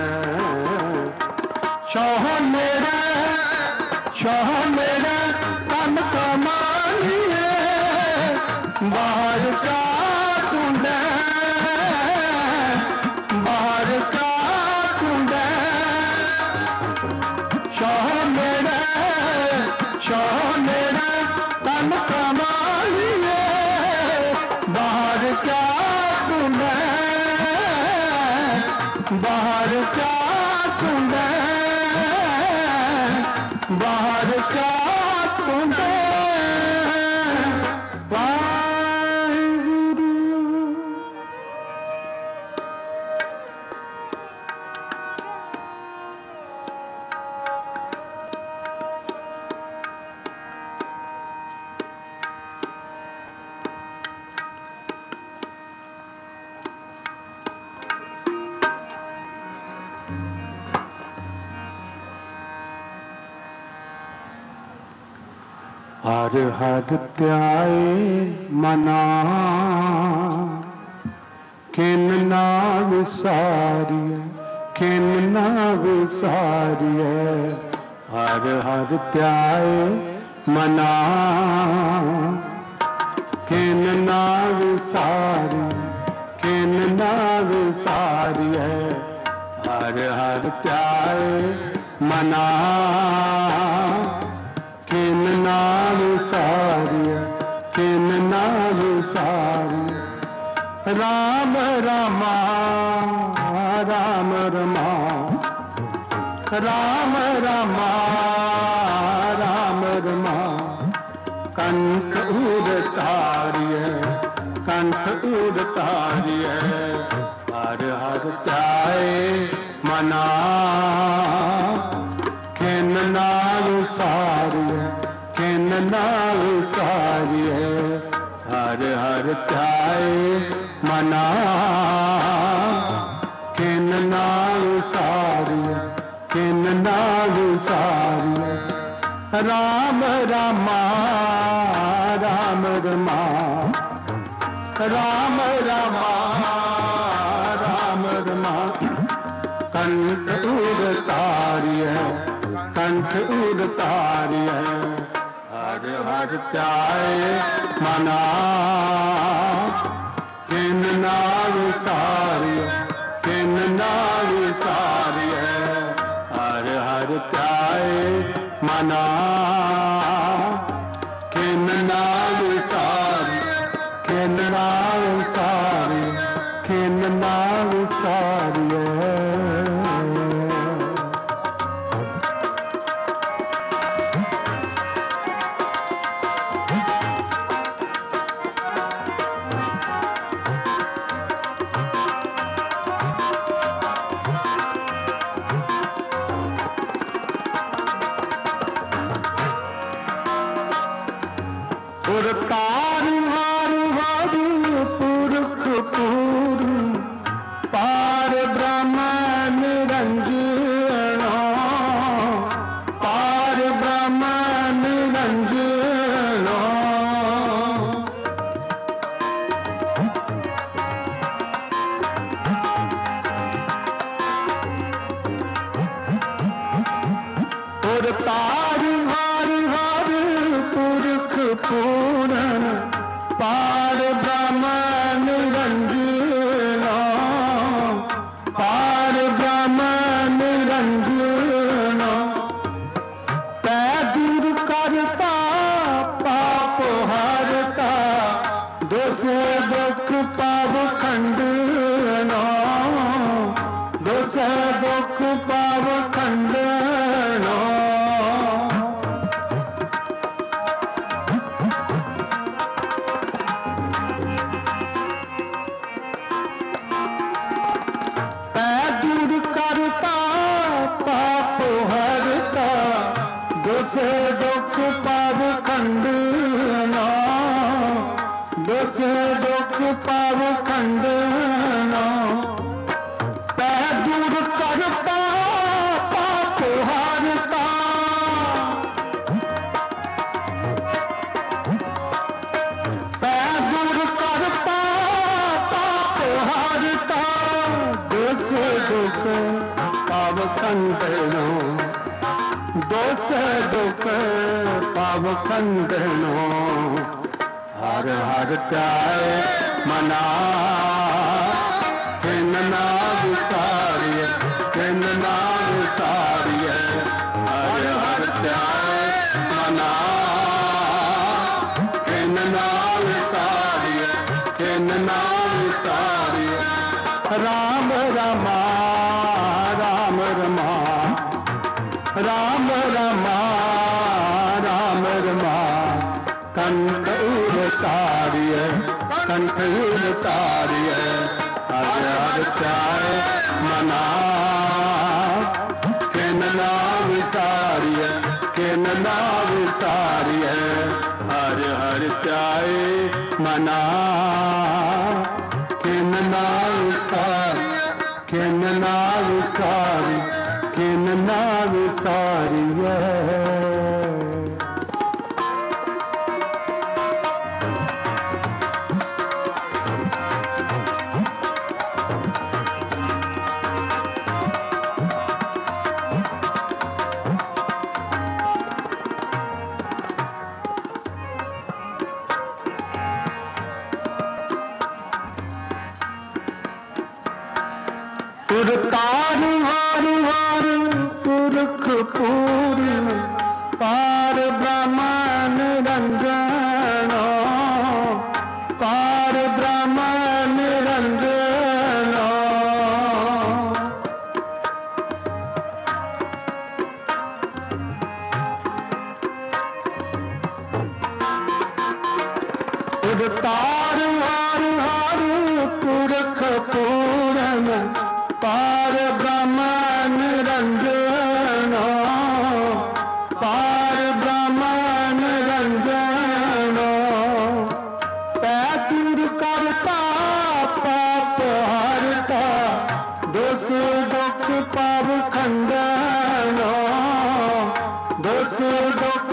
शौले रे शौले रे तन कमालिए बाहर क्या कुंडे, बाहर क्या कुंडे। शौले रे शौले रे तन कमालिए बाहर क्या कुंडे, बाहर क्या कुंडे, बाहर क्या कुंडे। वाहिगुरु। हर हर त्याए मना किन ना विसारिय, किन ना विसारिय। हर हर त्याए मना किन ना विसारिय, किन ना विसारिय। हर हर त्याए मना किन ना विसारिय, किन ना विसारिय। राम रमा राम रमा, राम रमा राम रमा। कंठ उड़तारिय, कंठ उड़तारिय। हर हर त्याए मना किन ना विसारिय, किन ना विसारिय। हर हर त्याए मना किन ना विसारिय, किन ना विसारिय। राम रामा राम रमा राम रामा राम रमा कंठ उड़तारिय कंठ उड़तारिय हर हर त्याय मना किन नाव सारिय किन नाव सारिय हर हर त्याय मना किन नाव सारी किन नाव सारी किन नाव सारी तार हार हार पुरख पूर पार ब्रह्म निरंजन पार ब्रह्म निरंजन और तार हार हार पुरख पूर पार ब्रह्म निरंजन पार ब्रह्म निरंजन पै दूर करता पाप हरता दोष दुख पाप खंडन दोष दुख पाप खंडन दोष दुख पाप खंडना दोष दुख पाप खंडना पै दूर करता पाप हरता पै दूर करता पाप हरता दोष दुख पाप खंडना दोष दुख पाप खंडनो हर हर त्याय मना किन नाव सारिय किन नाव सारिय हर हर त्याय मना किन नाव सारिय किन नाव सारिय राम रमा राम रमा राम रमा राम रमा कंठ उड़तारिय कंठ उड़तारिय हर हर त्याय मना किन नाव सारिय किन नाव सारिय हर हर त्याय मना किन नाव सारी किन नाव सारी किन नाव सारिय तार हार हार पुरख पूर्ण पार ब्रह्म निरंजन पार ब्रह्म निरंजन तार हार हार पुरख पूर्ण पार ब्रह्म निरंजन पार ब्रह्म निरंजन पै दूर करता पाप हरता दोष दुख पाप खंडन दोष दुख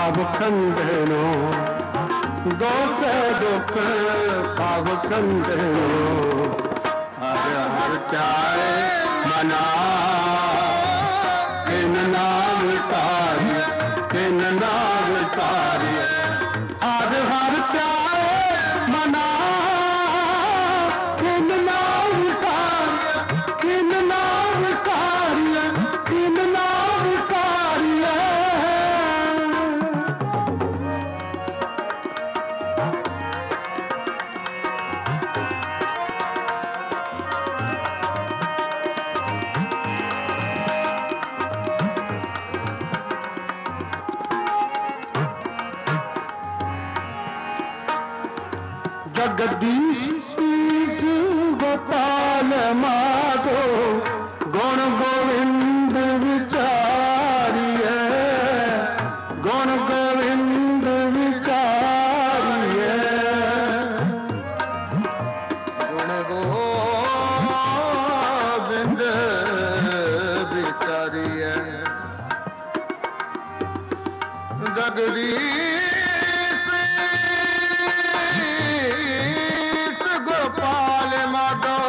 पाव खंडनो दोष दुख पाव खंडनो हर हर त्याए मना किन नाम सारी किन नाम सारी हर हर त्याए मना किन नाम सारी किन नाम सारी किन नाम सारी जगदीश ईश गोपाल माधो गुण गोविंद विचारिए गुण गोविंद विचारिए गुण गोविंद विचारिए जगदीश गोपाल माधो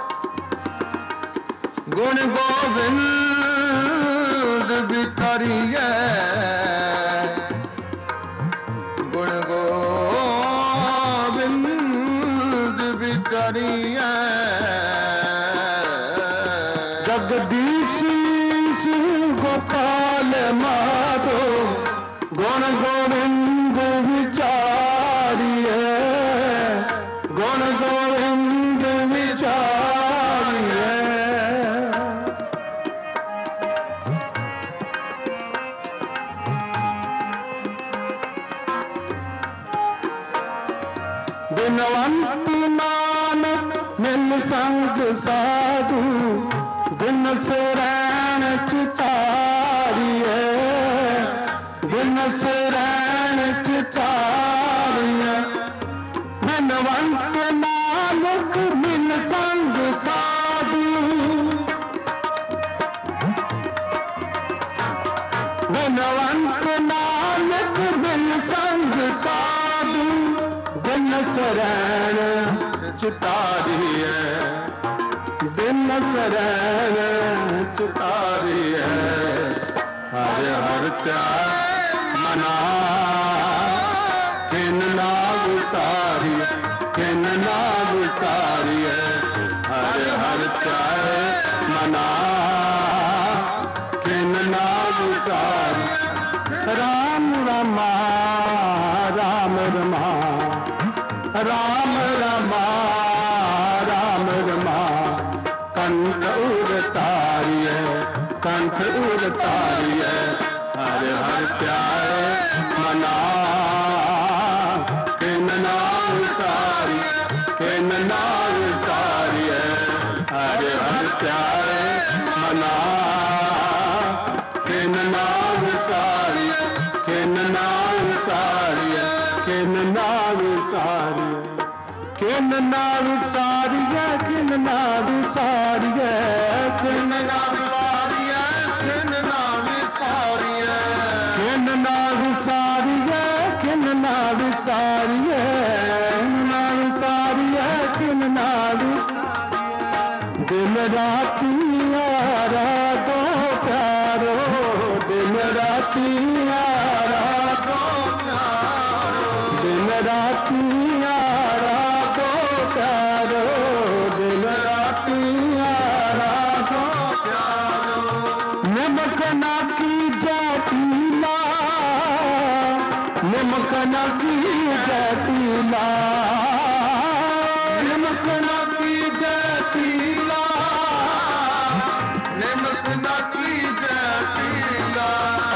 गुण गोविंद विचारिए गुण गोविंद विचारिए जगदीश गोपाल माधो गुण गोविंद विचारिए गुण गोविंद विचारिए बिनवंत नानक मिल संग साधु दिन से रैन चितारिए दिन से रैन चितारिए बिनवंत नानक मिल संग साधु बिनवंत नानक मिल संग साधु दिन शरण चितारिए दिन शरण चितारिए हर हर त्याग मना किन नाग सारी किन नाग सारी हर हर त्याग मना किन नाग सारी राम रमा राम रमा राम रमा राम रमा कंठ उड़तारिए कंठ उड़तारिए हर हर प्यारे मना किन नाम सारी किन नाम सारी हर हर प्यारे मना किन नाम सारी किन नाम सारी किन नाम सारी किन नाम सारी किन नाम सारी किन नाम सारी किन नाम सारी किन नाम सारी किन नाम सारी नाम सारी किन नाम दिन राती यारा दो प्यारो दिन राती यारा दो प्यारो दिन राती यारा दो प्यारो दिन राती यारा दो प्यारो निमक ना की जातीला निमक ना की जातीला निमक ना की जातीला निमक ना की जातीला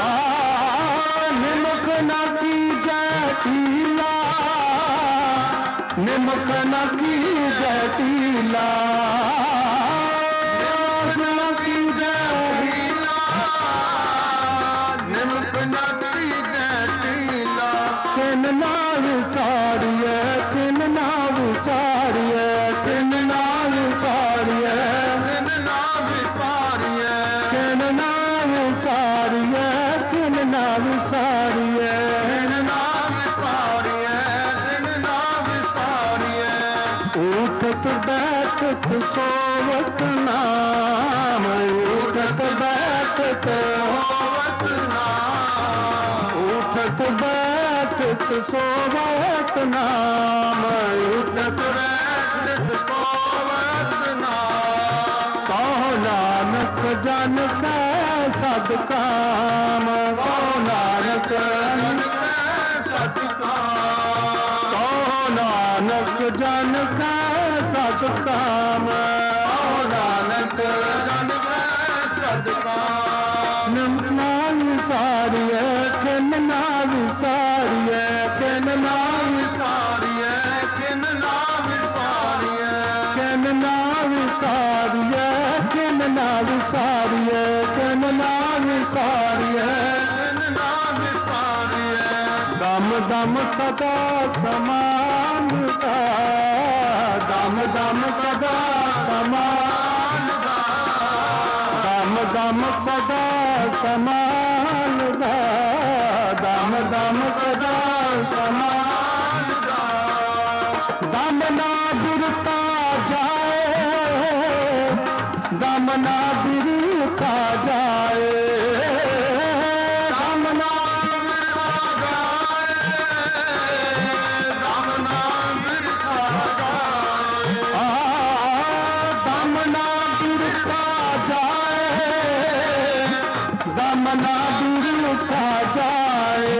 निमक ना की जातीला निमक ना की जातीला निमक की जातीला निमक ना की जातीला किन नाव साड़िए किन नाव साड़िए किन नाव साड़िए किन नाम सारिए किन नाव साड़िए किन नाव साड़िए उठत बैठत सोवत नाम, उठत बैठत होवत नाम, उठत बैठत सोवत नाम, उठत बैठत सोवत नाम। कहो नानक जन कै सदकाम, कहो नानक जन कै सदकाम, कहो नानक जन कै सदकाम, कहो नानक जन कै सदकाम। निमना विसारिय किन ना विसारिय, किन ना विसारिय किन ना विसारिय, किन ना विसारिय, किन ना विसारिय, किन ना विसारिय, किन ना विसारिय। दम दम सदा समान का, दम दम सदा समान का, दम दम सदा समान का, दम दम सदा समान का। दम ना बिरता जाए, दम ना बिरता जाए, दम ना बिरता जाए, दम ना बिरता जाए, आ, दम ना बिरता जाए, दम ना बिरता जाए,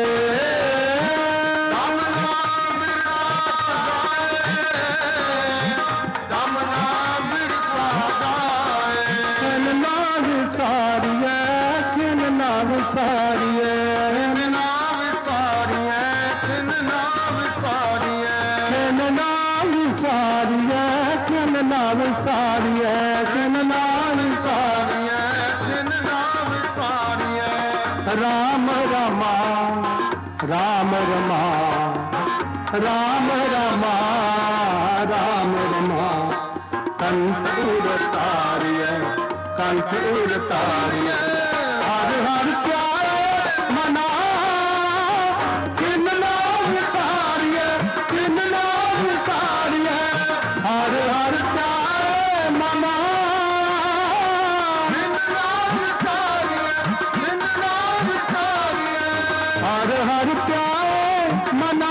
दम ना बिरता जाए, दम ना बिरता जाए। किन ना विसारिय, किन ना विसारिय, किन ना विसारिय, किन ना विसारिय, किन ना विसारिय, किन ना विसारिय, किन ना विसारिय। किन ना विसारिय। राम रमा राम रमा राम रमा राम रमा, कंठ उरतारिय कंठ उरतारिय, हर हर प्यारे मना, किन ना विसारिय, किन ना विसारिय, हर हर प्यारे मना, किन ना विसारिय, किन ना विसारिय, हर हर प्यारे मना,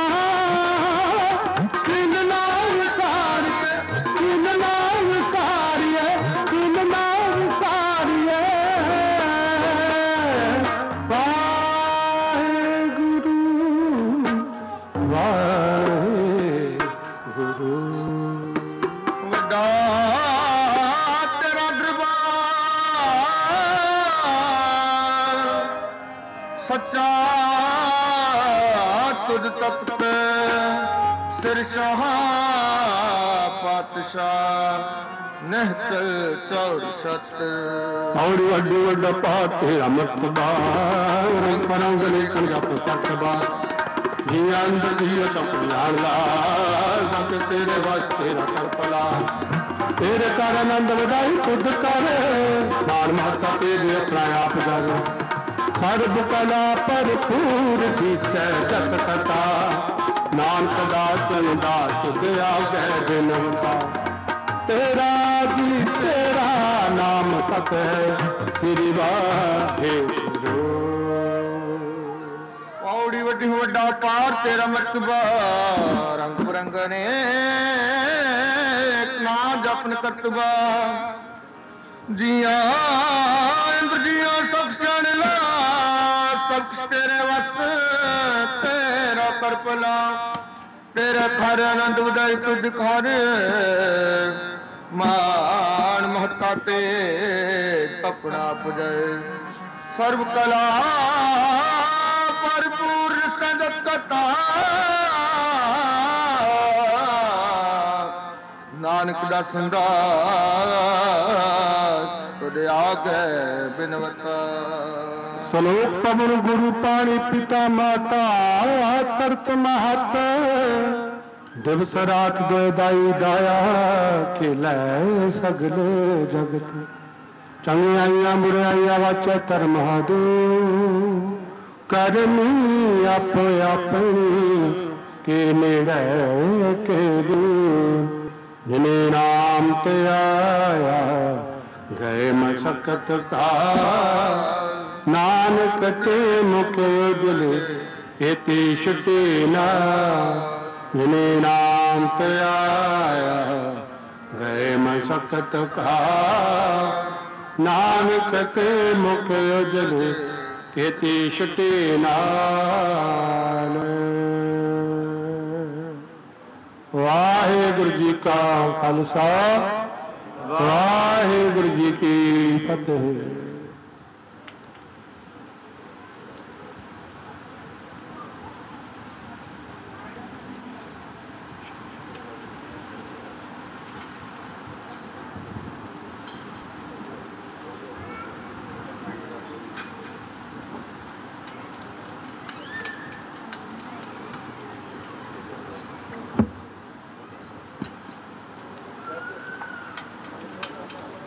किन ना विसारिय, किन ना विसारिय, किन ना विसारिय। वाहेगुरु वाहेगुरु। ਵੱਡਾ ਤੇਰਾ ਦਰਬਾਰ, ਸੱਚਾ ਤੁਧ ਤਖਤ ਸਿਰ ਸ਼ਾਹ ਪਾਤਸ਼ਾਹ ਨਹਿਤਲ ਚੌਰ ਸਤ। और वड्डो वड्डा पा तेरा मर्तबा, रंग परंग लेखन जप तक बार, जिया अंदर जिया सब जान ला, सब तेरे वश तेरा कर पला, तेरे कर आनंद वधाई खुद कर, मान माता तेरे अपना आप जाने, सर्ब कला भरपूर दिसै जत कथा, नानक दास दास दया गै बिनवता, तेरा जी तेरा नाम सत है, श्री वाहेगुरु। ਪੌੜੀ ਵੱਡੀ ਵੱਡਾ ਪਾਰ ਤੇਰਾ ਮਰਤਬਾ, ਰੰਗ ਬਰੰਗ ਨੇ ਨਾ ਜਪਨ ਕਰਤਬਾ, ਜੀਆਂ ਇੰਦਰ ਜੀਆਂ ਸਖਸ਼ ਜਾਣ ਲਾ, ਸਖਸ਼ ਤੇਰੇ ਵਸ ਤੇਰਾ ਕਰਪਲਾ, ਤੇਰਾ ਘਰ ਆਨੰਦ ਵਧਾਈ ਤੁਧ ਘਰ, ਮਾਨ ਮਹਤਾ ਤੇ ਤਪਣਾ ਪੁਜਾਏ, ਸਰਬ ਕਲਾ ਭਰਪੂਰ ਸੰਜਤ ਕਤਾ, ਨਾਨਕ ਦਾ ਸੰਦਾਸ ਤੁਧ ਆਗੇ ਬਿਨਵਤਾ। ਸਲੋਕ ਪਵਨ ਗੁਰੂ ਪਾਣੀ ਪਿਤਾ ਮਾਤਾ, ਤਰਤ ਮਹਤ ਦਿਵਸ ਰਾਤ ਦੇ ਦਾਈ ਦਾਇਆ, ਖਿਲੇ ਸਗਲੇ ਜਗਤ, ਚੰਗਿਆਈਆਂ ਬੁਰਾਈਆਂ ਵਾਚੈ ਧਰਮ ਹਾਦੂ, ਕਰਨੀ ਆਪੋ ਆਪਣੀ ਕੇ ਨੇੜੇ ਕੇ ਦੂਰ, जिने नाम ते आया गए मसकत का नानक ते मुख उजले एति छुटे ना जिने नाम ते आया गए मसकत का नानक ते मुख उजले एति छुटे नाल। वाहिगुरु जी का खालसा वाहिगुरु जी की फतेह।